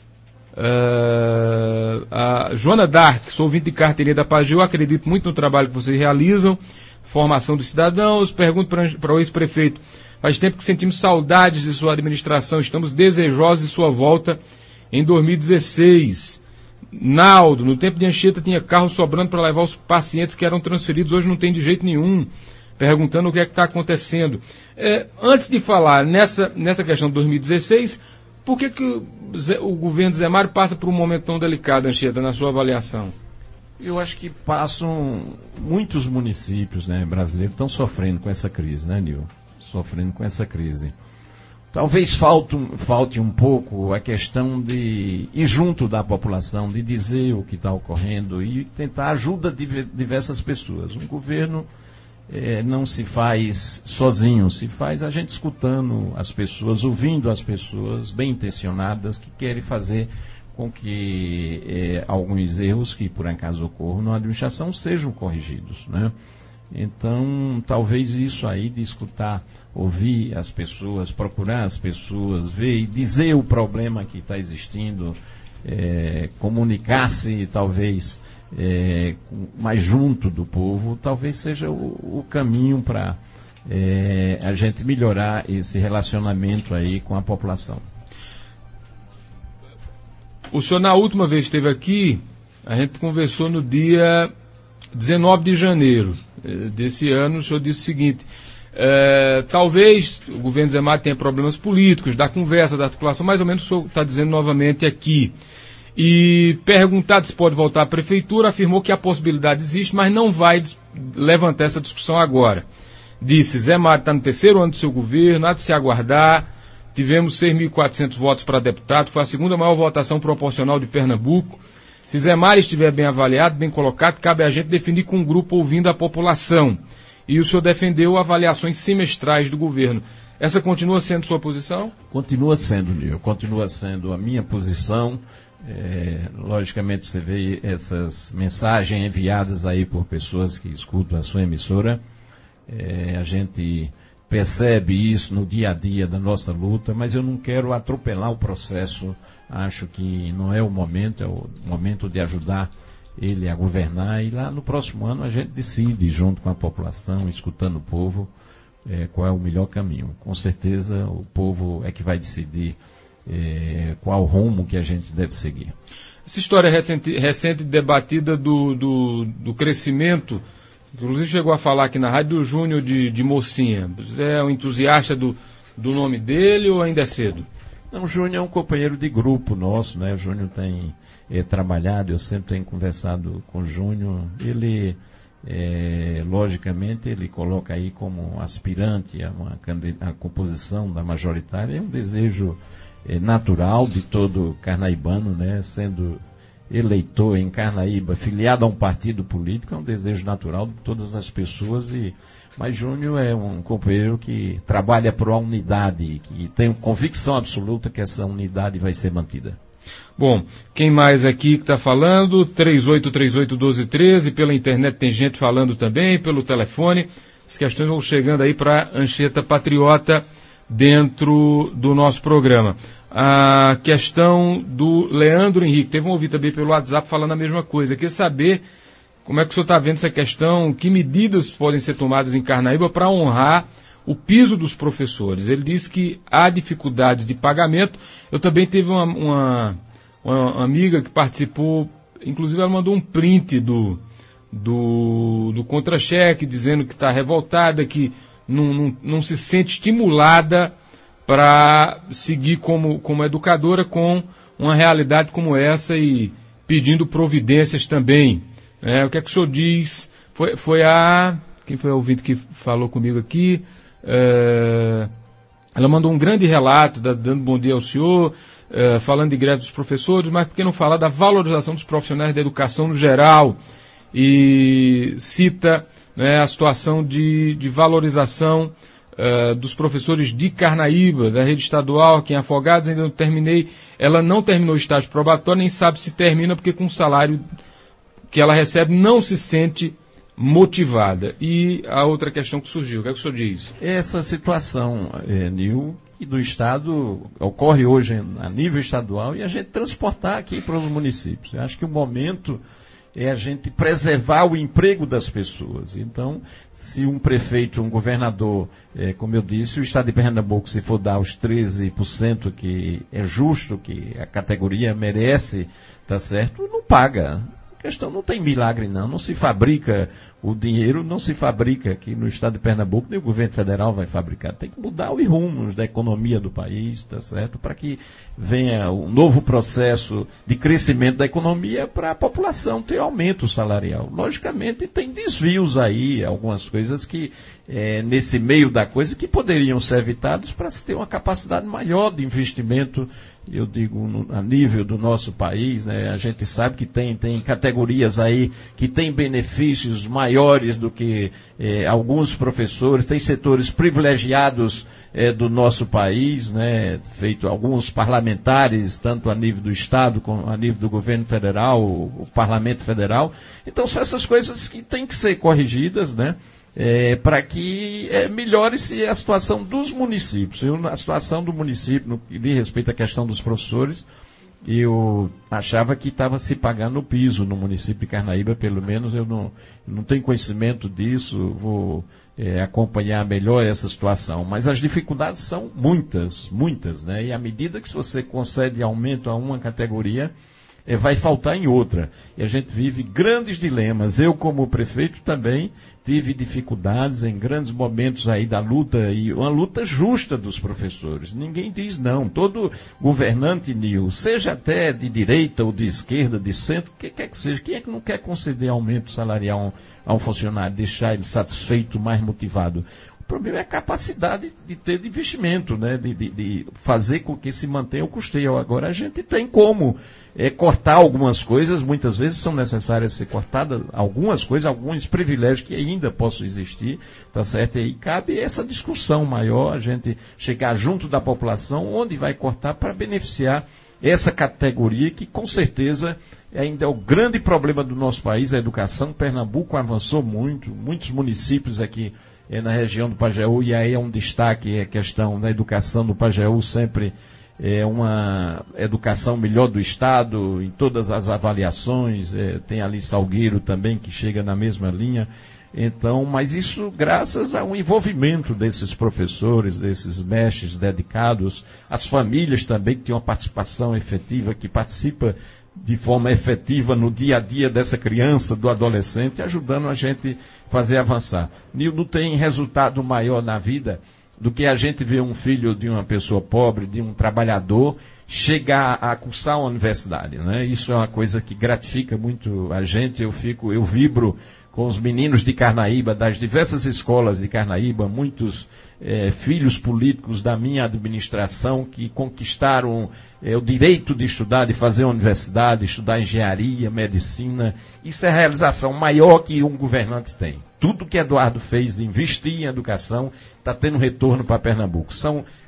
A Joana Dark, sou ouvinte de carteirinha da Pageu, acredito muito no trabalho que vocês realizam, formação dos cidadãos. Pergunto para o ex-prefeito, faz tempo que sentimos saudades de sua administração, estamos desejosos de sua volta em 2016. Naldo, no tempo de Anchieta tinha carro sobrando para levar os pacientes que eram transferidos, hoje não tem de jeito nenhum. Perguntando o que é que está acontecendo. Antes de falar nessa questão de 2016, por que o governo Zé Mário passa por um momento tão delicado, Anchieta, na sua avaliação? Eu acho que muitos municípios, né, brasileiros estão sofrendo com essa crise, né, Nil? Sofrendo com essa crise. Talvez falte um pouco a questão de ir junto da população, de dizer o que está ocorrendo e tentar ajuda de diversas pessoas. Um governo não se faz sozinho, se faz a gente escutando as pessoas, ouvindo as pessoas bem intencionadas que querem fazer com que alguns erros que por acaso ocorram na administração sejam corrigidos, né? Então, talvez isso aí de escutar, ouvir as pessoas, procurar as pessoas, ver e dizer o problema que está existindo, comunicar-se talvez mais junto do povo, talvez seja o caminho para a gente melhorar esse relacionamento aí com a população. O senhor, na última vez que esteve aqui, a gente conversou no dia 19 de janeiro desse ano. O senhor disse o seguinte, talvez o governo Zé Mário tenha problemas políticos, da conversa, da articulação, mais ou menos o senhor está dizendo novamente aqui. E perguntado se pode voltar à prefeitura, afirmou que a possibilidade existe, mas não vai levantar essa discussão agora. Disse, Zé Mário está no terceiro ano do seu governo, há de se aguardar, tivemos 6.400 votos para deputado, foi a segunda maior votação proporcional de Pernambuco. Se Zé Mário estiver bem avaliado, bem colocado, cabe a gente definir com um grupo ouvindo a população. E o senhor defendeu avaliações semestrais do governo. Essa continua sendo sua posição? Continua sendo, Nil, continua sendo a minha posição. Logicamente você vê essas mensagens enviadas aí por pessoas que escutam a sua emissora. A gente percebe isso no dia a dia da nossa luta, mas eu não quero atropelar o processo. Acho que não é o momento, é o momento de ajudar ele a governar, e lá no próximo ano a gente decide, junto com a população, escutando o povo, qual é o melhor caminho. Com certeza o povo é que vai decidir qual rumo que a gente deve seguir. Essa história recente debatida do crescimento, inclusive chegou a falar aqui na rádio, do Júnior de Mocinha. Você é um entusiasta do nome dele ou ainda é cedo? Não, o Júnior é um companheiro de grupo nosso, né? O Júnior tem trabalhado, eu sempre tenho conversado com o Júnior. Ele, logicamente, ele coloca aí como aspirante a composição da majoritária. É um desejo natural de todo carnaibano, né? Sendo eleitor em Carnaíba, filiado a um partido político, é um desejo natural de todas as pessoas. Mas Júnior é um companheiro que trabalha por uma unidade, que tem convicção absoluta que essa unidade vai ser mantida. Bom, quem mais aqui que está falando? 3838-1213, pela internet tem gente falando também, pelo telefone. As questões vão chegando aí para Anchieta Patriota dentro do nosso programa. A questão do Leandro Henrique, teve um ouvinte também pelo WhatsApp falando a mesma coisa. Quer saber como é que o senhor está vendo essa questão, que medidas podem ser tomadas em Carnaíba para honrar o piso dos professores. Ele disse que há dificuldade de pagamento. Eu também tive uma amiga que participou, inclusive ela mandou um print do contra-cheque, dizendo que está revoltada, que não se sente estimulada para seguir como educadora com uma realidade como essa e pedindo providências também. O que é que o senhor diz? Quem foi a ouvinte que falou comigo aqui? Ela mandou um grande relato, dando bom dia ao senhor, falando de greve dos professores, mas por que não falar da valorização dos profissionais da educação no geral? E cita, né, a situação de valorização dos professores de Carnaíba, da rede estadual, aqui em Afogados. Ainda não terminei. Ela não terminou o estágio probatório, nem sabe se termina, porque com o salário que ela recebe não se sente motivada. E a outra questão que surgiu, o que é que o senhor diz? Essa situação, Nil, e do Estado ocorre hoje a nível estadual, e a gente transportar aqui para os municípios. Eu acho que o momento é a gente preservar o emprego das pessoas. Então, se um prefeito, um governador, como eu disse, o Estado de Pernambuco, se for dar os 13% que é justo, que a categoria merece, tá certo, não paga. A questão não tem milagre, não se fabrica, o dinheiro não se fabrica aqui no Estado de Pernambuco, nem o governo federal vai fabricar. Tem que mudar os rumos da economia do país, tá certo? Para que venha um novo processo de crescimento da economia para a população ter aumento salarial. Logicamente, tem desvios aí, algumas coisas que, nesse meio da coisa, que poderiam ser evitados para se ter uma capacidade maior de investimento, eu digo, a nível do nosso país, né? A gente sabe que tem categorias aí que têm benefícios maiores do que alguns professores, tem setores privilegiados do nosso país, né? Feito alguns parlamentares, tanto a nível do Estado como a nível do governo federal, o Parlamento Federal. Então são essas coisas que têm que ser corrigidas, né? Para que melhore-se a situação dos municípios. A situação do município, no que diz respeito à questão dos professores, eu achava que estava se pagando o piso no município de Carnaíba, pelo menos eu não tenho conhecimento disso, vou acompanhar melhor essa situação. Mas as dificuldades são muitas, né? E à medida que você concede aumento a uma categoria, vai faltar em outra. E a gente vive grandes dilemas. Eu, como prefeito, também tive dificuldades em grandes momentos aí da luta, e uma luta justa dos professores. Ninguém diz não. Todo governante, Nil, seja até de direita ou de esquerda, de centro, o que quer que seja, quem é que não quer conceder aumento salarial a um funcionário, deixar ele satisfeito, mais motivado? O problema é a capacidade de ter de investimento, né? De fazer com que se mantenha o custeio. Agora, a gente tem como cortar algumas coisas, muitas vezes são necessárias ser cortadas algumas coisas, alguns privilégios que ainda possam existir, tá certo? E aí cabe essa discussão maior, a gente chegar junto da população, onde vai cortar para beneficiar essa categoria que, com certeza, ainda é o grande problema do nosso país, a educação. Pernambuco avançou muito, muitos municípios aqui na região do Pajeú, e aí é um destaque a questão da educação do Pajeú, sempre uma educação melhor do Estado, em todas as avaliações, tem ali Salgueiro também, que chega na mesma linha. Então, mas isso graças ao envolvimento desses professores, desses mestres dedicados, as famílias também que têm uma participação efetiva, que participa de forma efetiva no dia a dia dessa criança, do adolescente, ajudando a gente a fazer avançar. Não tem resultado maior na vida do que a gente ver um filho de uma pessoa pobre, de um trabalhador, chegar a cursar uma universidade, né? Isso é uma coisa que gratifica muito a gente. Eu vibro com os meninos de Carnaíba, das diversas escolas de Carnaíba, muitos filhos políticos da minha administração que conquistaram o direito de estudar, de fazer uma universidade, estudar engenharia, medicina. Isso é a realização maior que um governante tem. Tudo que Eduardo fez de investir em educação está tendo retorno para Pernambuco. São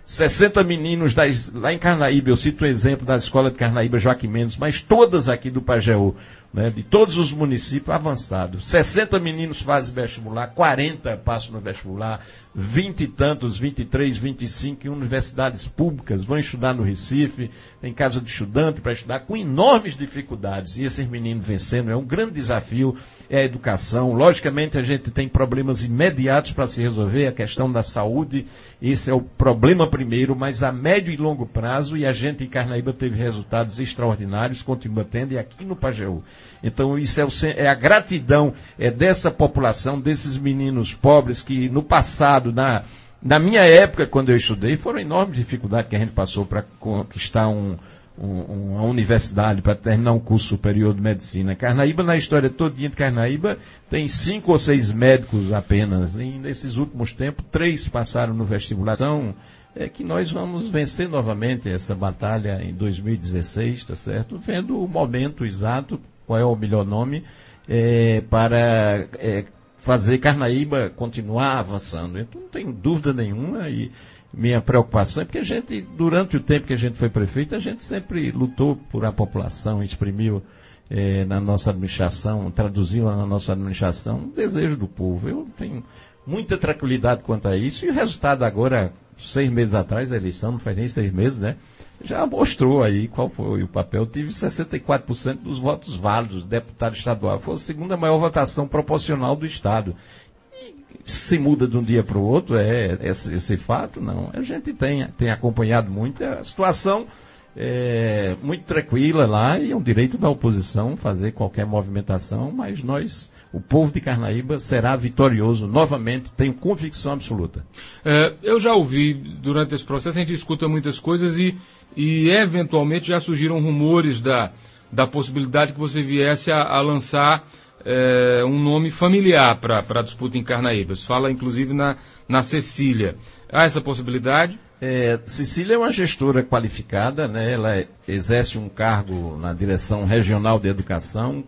60 meninos lá em Carnaíba, eu cito um exemplo da escola de Carnaíba Joaquim Mendes, mas todas aqui do Pajeú, né, de todos os municípios avançados. 60 meninos fazem vestibular, 40 passam no vestibular, 20 e tantos, 23, 25 em universidades públicas, vão estudar no Recife, tem casa de estudante para estudar, com enormes dificuldades. E esses meninos vencendo é um grande desafio, é a educação. Logicamente a gente tem problemas imediatos para se resolver, a questão da saúde, esse é o problema primeiro, mas a médio e longo prazo, e a gente em Carnaíba teve resultados extraordinários, continua tendo, e aqui no Pajeú. Então isso é a gratidão dessa população, desses meninos pobres que no passado, na minha época, quando eu estudei, foram enormes dificuldades que a gente passou para conquistar uma universidade, para terminar um curso superior de medicina. Carnaíba, na história todinha de Carnaíba, tem 5 ou 6 médicos apenas. E nesses últimos tempos, 3 passaram no vestibular. Então, é que nós vamos vencer novamente essa batalha em 2016, tá certo? Vendo o momento exato, qual é o melhor nome, para fazer Carnaíba continuar avançando. Então, não tenho dúvida nenhuma, e minha preocupação é porque a gente, durante o tempo que a gente foi prefeito, a gente sempre lutou por a população, exprimiu na nossa administração, traduziu na nossa administração o desejo do povo. Eu tenho muita tranquilidade quanto a isso, e o resultado agora, 6 meses atrás da eleição, não faz nem 6 meses, né? Já mostrou aí qual foi o papel. Eu tive 64% dos votos válidos, deputado estadual. Foi a segunda maior votação proporcional do Estado. E se muda de um dia para o outro, esse fato, não. A gente tem acompanhado muito a situação, muito tranquila lá, e é um direito da oposição fazer qualquer movimentação, mas o povo de Carnaíba será vitorioso novamente, tenho convicção absoluta. Eu já ouvi, durante esse processo, a gente escuta muitas coisas e eventualmente já surgiram rumores da possibilidade que você viesse a lançar um nome familiar para a disputa em Carnaíba. Se fala, inclusive, na Cecília. Há essa possibilidade? Cecília é uma gestora qualificada, né? Ela exerce um cargo na direção regional de educação.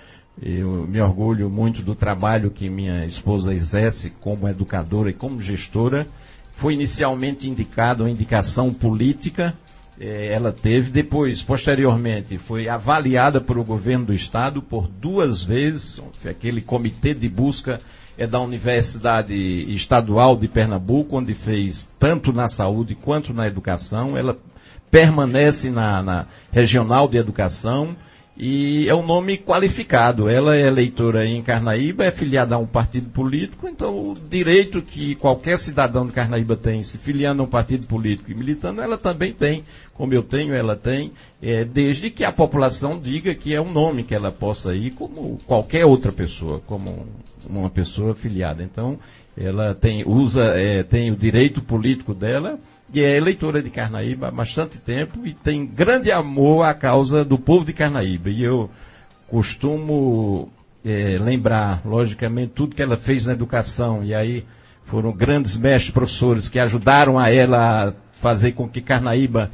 Eu me orgulho muito do trabalho que minha esposa exerce como educadora e como gestora. Foi inicialmente indicada uma indicação política, ela teve, depois, posteriormente, foi avaliada pelo governo do Estado por 2 vezes, aquele comitê de busca da Universidade Estadual de Pernambuco, onde fez tanto na saúde quanto na educação. Ela permanece na Regional de Educação, e é um nome qualificado. Ela é eleitora em Carnaíba, é filiada a um partido político, então o direito que qualquer cidadão de Carnaíba tem, se filiando a um partido político e militando, ela também tem, como eu tenho, ela tem, desde que a população diga que é um nome que ela possa ir como qualquer outra pessoa, como uma pessoa filiada. Então, ela tem o direito político dela, e é eleitora de Carnaíba há bastante tempo, e tem grande amor à causa do povo de Carnaíba. E eu costumo lembrar, logicamente, tudo que ela fez na educação, e aí foram grandes mestres professores que ajudaram a ela a fazer com que Carnaíba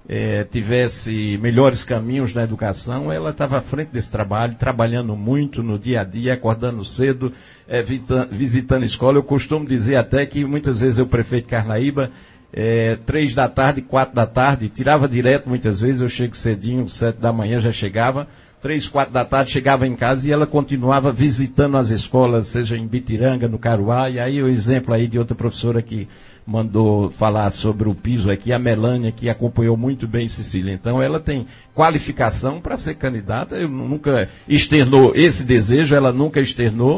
tivesse melhores caminhos na educação. Ela estava à frente desse trabalho, trabalhando muito no dia a dia, acordando cedo, visitando escola. Eu costumo dizer até que muitas vezes o prefeito de Carnaíba, 3 da tarde, 4 da tarde, tirava direto muitas vezes, eu chego cedinho, 7 da manhã já chegava, 3, 4 da tarde chegava em casa, e ela continuava visitando as escolas, seja em Bitiranga, no Caruá. E aí o exemplo aí de outra professora que mandou falar sobre o piso aqui, a Melânia, que acompanhou muito bem Cecília. Então ela tem qualificação para ser candidata. Eu nunca externou esse desejo, ela nunca externou,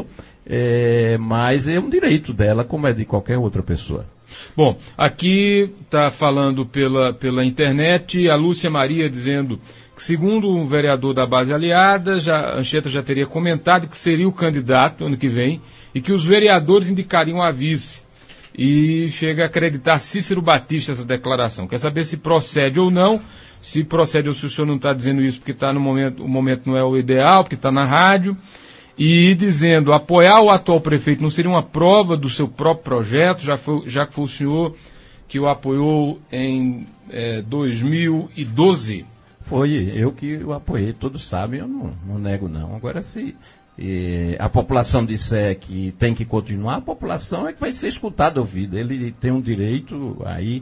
mas é um direito dela, como é de qualquer outra pessoa. Bom, aqui está falando pela internet a Lúcia Maria dizendo que, segundo um vereador da base aliada, Anchieta já teria comentado que seria o candidato ano que vem e que os vereadores indicariam a vice. E chega a acreditar Cícero Batista essa declaração. Quer saber se procede ou não, se procede ou se o senhor não está dizendo isso porque o momento não é o ideal, porque está na rádio. E dizendo, apoiar o atual prefeito não seria uma prova do seu próprio projeto, já que foi o senhor que o apoiou em 2012? Foi eu que o apoiei, todos sabem, eu não nego não. Agora, se a população disser que tem que continuar, a população é que vai ser escutada, ouvida. Ele tem um direito aí,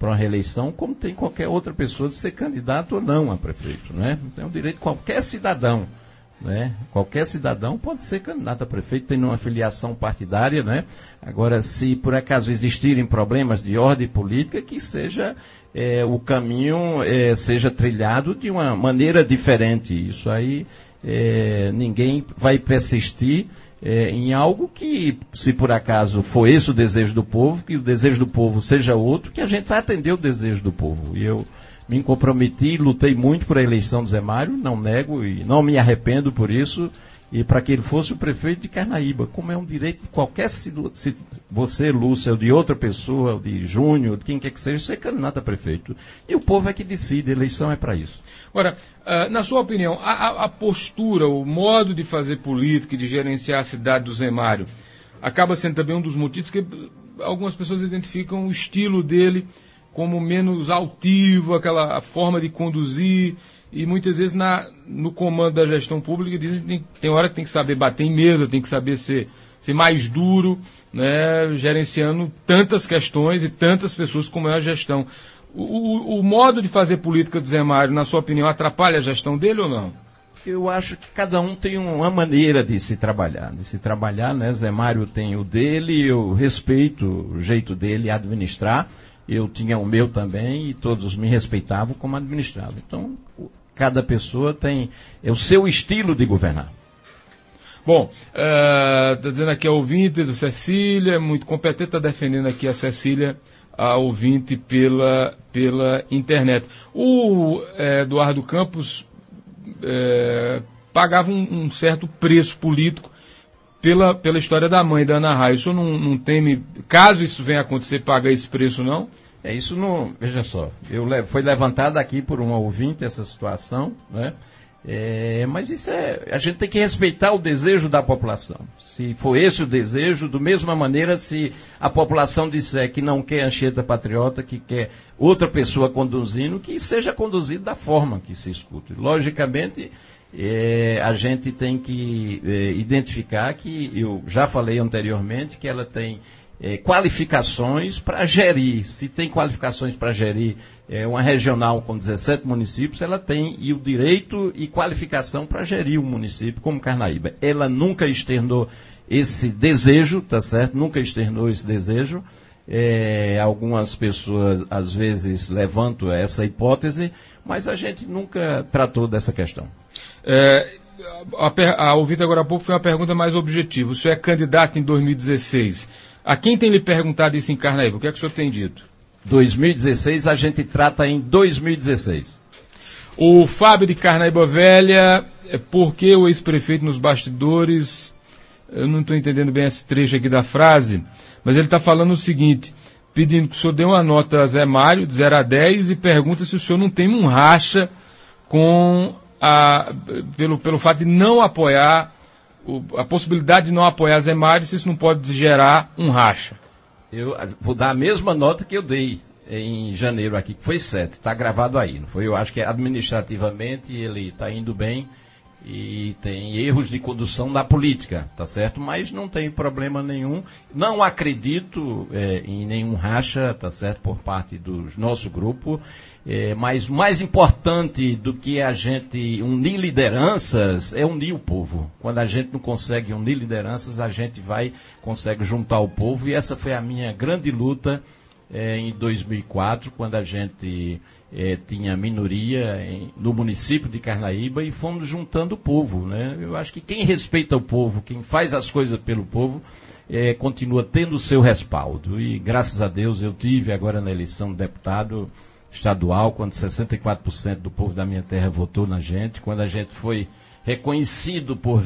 para uma reeleição, como tem qualquer outra pessoa de ser candidato ou não a prefeito, né? Tem o direito de qualquer cidadão, né? Qualquer cidadão pode ser candidato a prefeito, tem uma filiação partidária, né? Agora, se por acaso existirem problemas de ordem política, que seja o caminho seja trilhado de uma maneira diferente. Isso aí ninguém vai persistir em algo que, se por acaso for esse o desejo do povo, que o desejo do povo seja outro, que a gente vai atender o desejo do povo. E eu me comprometi, lutei muito por a eleição do Zé Mário, não nego e não me arrependo por isso, e para que ele fosse o prefeito de Carnaíba, como é um direito de qualquer, se você, Lúcia, ou de outra pessoa, ou de Júnior, de quem quer que seja, ser candidato a prefeito. E o povo é que decide, a eleição é para isso. Agora, na sua opinião, a postura, o modo de fazer política e de gerenciar a cidade do Zé Mário acaba sendo também um dos motivos que algumas pessoas identificam o estilo dele como menos altivo, aquela forma de conduzir, e muitas vezes no comando da gestão pública dizem que tem hora que tem que saber bater em mesa, tem que saber ser mais duro, né, gerenciando tantas questões e tantas pessoas como é a gestão. O modo de fazer política do Zé Mário, na sua opinião, atrapalha a gestão dele ou não? Eu acho que cada um tem uma maneira de se trabalhar, né? Zé Mário tem o dele, eu respeito o jeito dele administrar, eu tinha o meu também e todos me respeitavam como administrava. Então, cada pessoa tem o seu estilo de governar. Bom, está dizendo aqui a ouvinte do Cecília, muito competente, está defendendo aqui a Cecília, a ouvinte pela internet. O Eduardo Campos pagava um certo preço político pela história da mãe da Ana Raia. O senhor não teme, caso isso venha a acontecer, paga esse preço não? Isso não, veja só, foi levantada aqui por uma ouvinte essa situação, né? Mas isso a gente tem que respeitar o desejo da população. Se for esse o desejo, da mesma maneira, se a população disser que não quer Anchieta Patriota, que quer outra pessoa conduzindo, que seja conduzido da forma que se escuta. Logicamente, a gente tem que identificar que, eu já falei anteriormente, que ela tem qualificações para gerir. Se tem qualificações para gerir uma regional com 17 municípios, ela tem o direito e qualificação para gerir um município como Carnaíba. Ela nunca externou esse desejo, tá certo? Nunca externou esse desejo. Algumas pessoas, às vezes, levantam essa hipótese, mas a gente nunca tratou dessa questão. A ouvinte agora há pouco foi uma pergunta mais objetiva. O senhor é candidato em 2016. A quem tem lhe perguntado isso em Carnaíba? O que é que o senhor tem dito? 2016 a gente trata em 2016. O Fábio de Carnaíba Velha, por que o ex-prefeito nos bastidores... Eu não estou entendendo bem esse trecho aqui da frase, mas ele está falando o seguinte, pedindo que o senhor dê uma nota a Zé Mário, de 0 a 10, e pergunta se o senhor não tem um racha pelo fato de não apoiar, a possibilidade de não apoiar Zé Mário, se isso não pode gerar um racha. Eu vou dar a mesma nota que eu dei em janeiro aqui, que foi 7, está gravado aí, não foi? Eu acho que administrativamente ele está indo bem e tem erros de condução na política, tá certo? Mas não tem problema nenhum, não acredito em nenhum racha, tá certo? Por parte do nosso grupo, mas o mais importante do que a gente unir lideranças é unir o povo. Quando a gente não consegue unir lideranças, a gente consegue juntar o povo, e essa foi a minha grande luta em 2004, quando a gente tinha minoria no município de Carnaíba, e fomos juntando o povo, né? Eu acho que quem respeita o povo, quem faz as coisas pelo povo, continua tendo o seu respaldo. E graças a Deus eu tive agora na eleição de deputado estadual, quando 64% do povo da minha terra votou na gente, quando a gente foi reconhecido por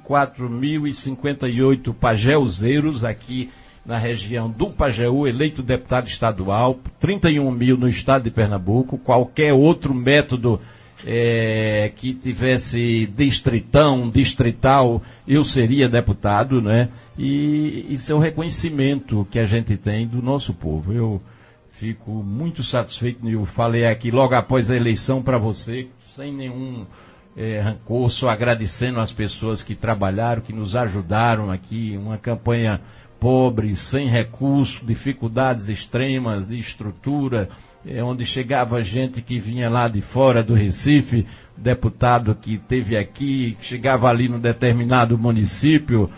24.058 pajeuzeiros aqui na região do Pajeú, eleito deputado estadual, 31 mil no estado de Pernambuco. Qualquer outro método que tivesse distrital, eu seria deputado, né? E isso é o reconhecimento que a gente tem do nosso povo. Eu fico muito satisfeito, eu falei aqui logo após a eleição para você, sem nenhum rancor, só agradecendo as pessoas que trabalharam, que nos ajudaram aqui, uma campanha pobre, sem recurso, dificuldades extremas de estrutura, onde chegava gente que vinha lá de fora do Recife, deputado que esteve aqui, chegava ali num determinado município,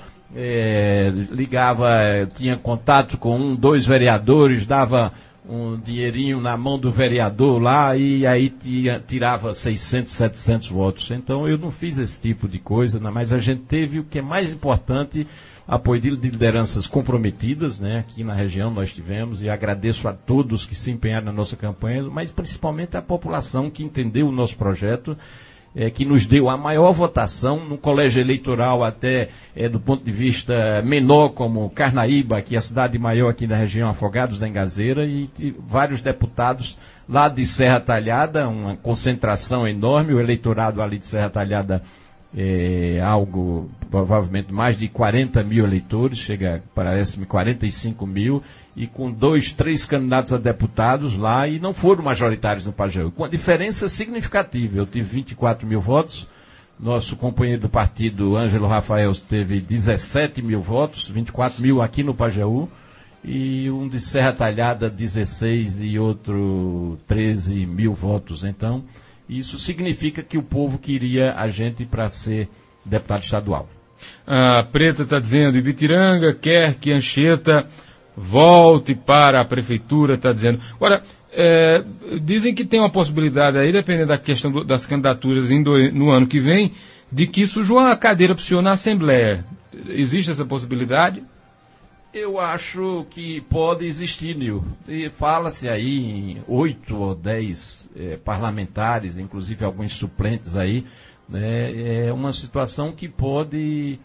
ligava, tinha contato com 2 vereadores, dava um dinheirinho na mão do vereador lá e aí tirava 600, 700 votos. Então eu não fiz esse tipo de coisa, mas a gente teve o que é mais importante, apoio de lideranças comprometidas, né? Aqui na região nós tivemos, e agradeço a todos que se empenharam na nossa campanha, mas principalmente a população que entendeu o nosso projeto, que nos deu a maior votação no colégio eleitoral até do ponto de vista menor, como Carnaíba, que é a cidade maior aqui na região, Afogados da Engazeira, e vários deputados lá de Serra Talhada, uma concentração enorme, o eleitorado ali de Serra Talhada algo, provavelmente mais de 40 mil eleitores, chega, parece-me, 45 mil, e com 2, 3 candidatos a deputados lá, e não foram majoritários no Pajeú, com a diferença significativa. Eu tive 24 mil votos, nosso companheiro do partido, Ângelo Rafael, teve 17 mil votos, 24 mil aqui no Pajeú, e um de Serra Talhada, 16, e outro 13 mil votos. Então, isso significa que o povo queria a gente para ser deputado estadual. A Preta está dizendo, Ibitiranga quer que Anchieta volte para a prefeitura, está dizendo. Agora, dizem que tem uma possibilidade aí, dependendo da questão das candidaturas no ano que vem, de que surja uma cadeira para o senhor na Assembleia. Existe essa possibilidade? Eu acho que pode existir, Nil. Fala-se aí em 8 ou 10 parlamentares, inclusive alguns suplentes aí, né? É uma situação que pode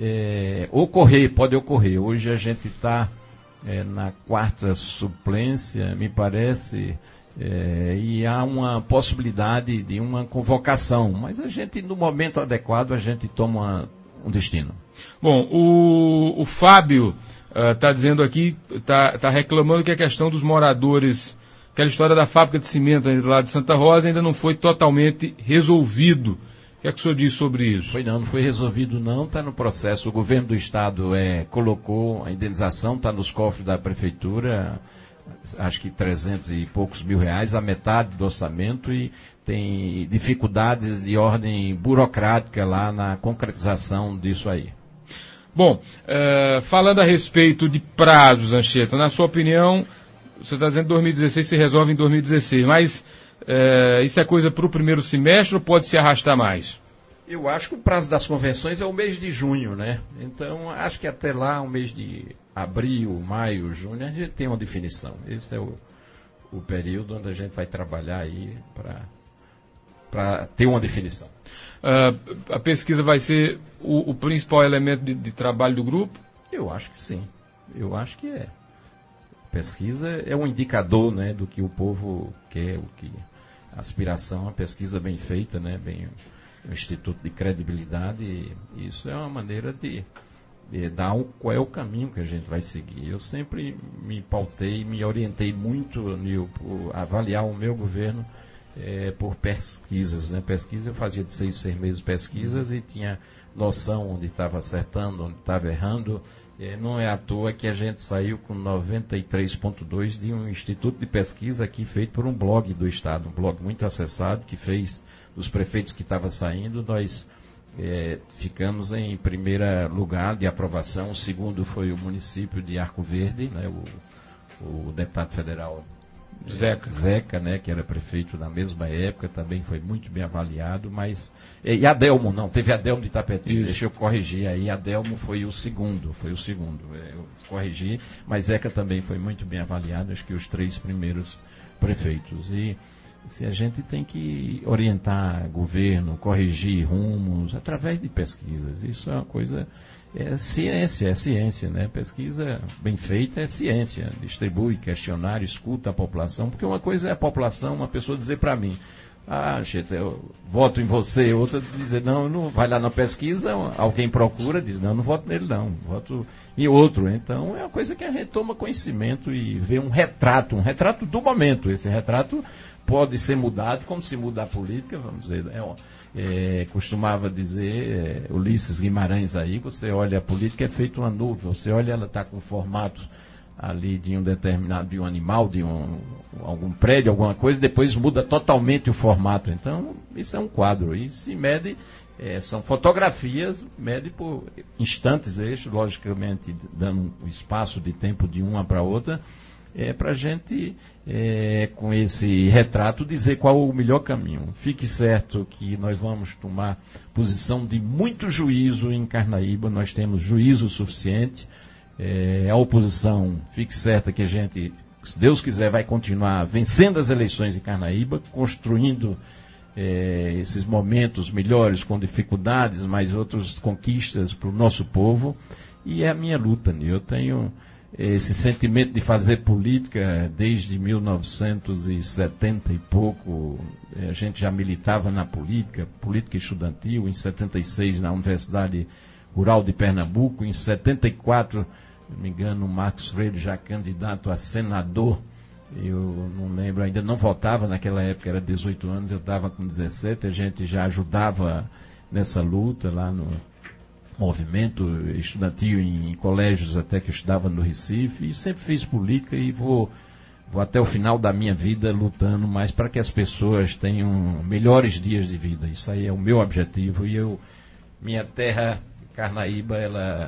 ocorrer. Hoje a gente está na 4ª suplência, me parece, e há uma possibilidade de uma convocação, mas a gente, no momento adequado, a gente toma um destino. Bom, o Fábio está dizendo aqui, está reclamando que a questão dos moradores, aquela história da fábrica de cimento lá de Santa Rosa ainda não foi totalmente resolvido. O que é que o senhor diz sobre isso? Não foi resolvido não, está no processo. O governo do estado colocou a indenização, está nos cofres da prefeitura, acho que 300 e poucos mil reais, a metade do orçamento, e tem dificuldades de ordem burocrática lá na concretização disso aí. Bom, falando a respeito de prazos, Anchieta, na sua opinião, você está dizendo que 2016 se resolve em 2016, mas isso é coisa para o primeiro semestre ou pode se arrastar mais? Eu acho que o prazo das convenções é o mês de junho, né? Então, acho que até lá, o mês de abril, maio, junho, a gente tem uma definição. Esse é o período onde a gente vai trabalhar aí para ter uma definição. A pesquisa vai ser o principal elemento de trabalho do grupo? Eu acho que sim. Eu acho que é. A pesquisa é um indicador, né, do que o povo quer, a aspiração, a pesquisa bem feita, né, um instituto de credibilidade, e isso é uma maneira de dar qual é o caminho que a gente vai seguir. Eu sempre me pautei, me orientei muito, Nil, por avaliar o meu governo por pesquisas, né? Pesquisa, eu fazia de 6 meses pesquisas e tinha noção onde estava acertando, onde estava errando. Não é à toa que a gente saiu com 93,2 de um instituto de pesquisa aqui feito por um blog do estado, um blog muito acessado, que fez dos prefeitos que estava saindo, nós ficamos em primeiro lugar de aprovação. O segundo foi o município de Arco Verde, né? O deputado federal Zeca, né, que era prefeito na mesma época, também foi muito bem avaliado, mas... E Adelmo, não, teve Adelmo de Itapetinga, deixa eu corrigir aí, Adelmo foi o segundo, eu corrigi, mas Zeca também foi muito bem avaliado, acho que os 3 primeiros prefeitos. E se a gente tem que orientar governo, corrigir rumos, através de pesquisas, isso é uma coisa... É ciência, né? Pesquisa bem feita é ciência. Distribui questionário, escuta a população, porque uma coisa é a população, uma pessoa dizer para mim, Anchieta, eu voto em você, outra dizer, não, vai lá na pesquisa, alguém procura, diz, não voto nele não, voto em outro. Então é uma coisa que a gente toma conhecimento e vê um retrato do momento. Esse retrato pode ser mudado, como se muda a política, vamos dizer, costumava dizer Ulisses Guimarães aí, você olha a política é feito uma nuvem, você olha ela está com formato ali de um determinado, de um animal, de algum prédio, alguma coisa, depois muda totalmente o formato. Então, isso é um quadro, e se mede, são fotografias, mede por instantes, logicamente dando um espaço de tempo de uma para outra, para a gente, com esse retrato, dizer qual o melhor caminho. Fique certo que nós vamos tomar posição de muito juízo em Carnaíba, nós temos juízo suficiente. A oposição, fique certa que a gente, se Deus quiser, vai continuar vencendo as eleições em Carnaíba, construindo esses momentos melhores, com dificuldades, mas outras conquistas para o nosso povo. E é a minha luta, né? Eu tenho esse sentimento de fazer política desde 1970 e pouco. A gente já militava na política estudantil, em 76 na Universidade Rural de Pernambuco, em 74, se não me engano, o Marcos Freire já candidato a senador. Eu não lembro, ainda não votava naquela época, era 18 anos, eu estava com 17, a gente já ajudava nessa luta lá no movimento estudantil em colégios até que eu estudava no Recife, e sempre fiz política e vou até o final da minha vida lutando mais para que as pessoas tenham melhores dias de vida. Isso aí é o meu objetivo, e minha terra, Carnaíba,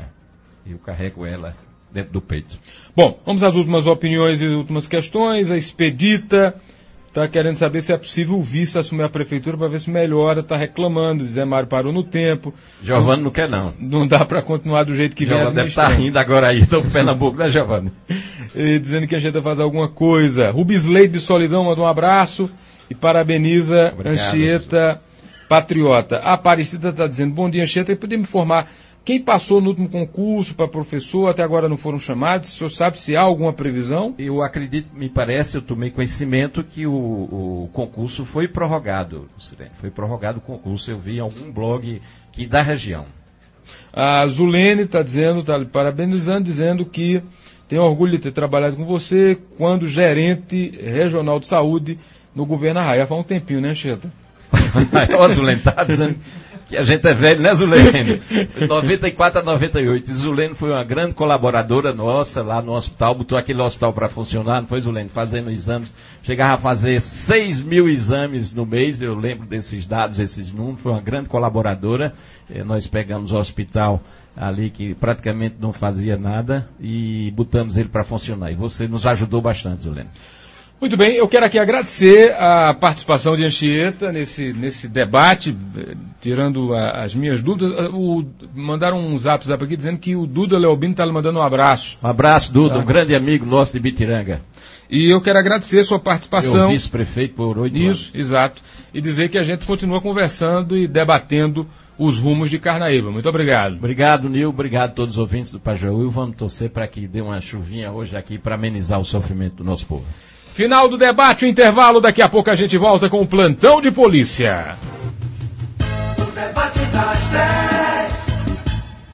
eu carrego ela dentro do peito. Bom, vamos às últimas opiniões e últimas questões. A Expedita está querendo saber se é possível o vice assumir a prefeitura para ver se melhora, está reclamando, Zé Mário parou no tempo. Giovanni não quer não. Não dá para continuar do jeito que vem. Giovanni deve estar rindo agora aí, do Pernambuco, né, Giovanni? Dizendo que a Anchieta faz alguma coisa. Rubisleide de Solidão manda um abraço e parabeniza Anchieta Patriota. A Aparecida está dizendo, bom dia, Anchieta, e podia me informar quem passou no último concurso para professor, até agora não foram chamados? O senhor sabe se há alguma previsão? Eu acredito, me parece, eu tomei conhecimento que o concurso foi prorrogado. Foi prorrogado o concurso, eu vi em algum blog aqui da região. A Zulene está dizendo, está parabenizando, dizendo que tem orgulho de ter trabalhado com você quando gerente regional de saúde no governo Arraia. Faz um tempinho, né, Anchieta? Ó, Zulene, está dizendo que a gente é velho, né, Zulene? 94 a 98. Zulene foi uma grande colaboradora nossa lá no hospital, botou aquele hospital para funcionar, não foi, Zulene? Fazendo exames. Chegava a fazer 6.000 exames no mês, eu lembro desses dados, esses números, foi uma grande colaboradora. Nós pegamos o hospital ali que praticamente não fazia nada e botamos ele para funcionar. E você nos ajudou bastante, Zulene. Muito bem, eu quero aqui agradecer a participação de Anchieta nesse debate, tirando as minhas dúvidas. Mandaram um zap aqui dizendo que o Duda Leobino está lhe mandando um abraço. Um abraço, Duda, um grande amigo nosso de Bitiranga. E eu quero agradecer a sua participação. Eu vice-prefeito por 8 anos. Isso, exato. E dizer que a gente continua conversando e debatendo os rumos de Carnaíba. Muito obrigado. Obrigado, Nil. Obrigado a todos os ouvintes do Pajeú. Vamos torcer para que dê uma chuvinha hoje aqui para amenizar o sofrimento do nosso povo. Final do debate, o intervalo, daqui a pouco a gente volta com o plantão de polícia. O debate das 10.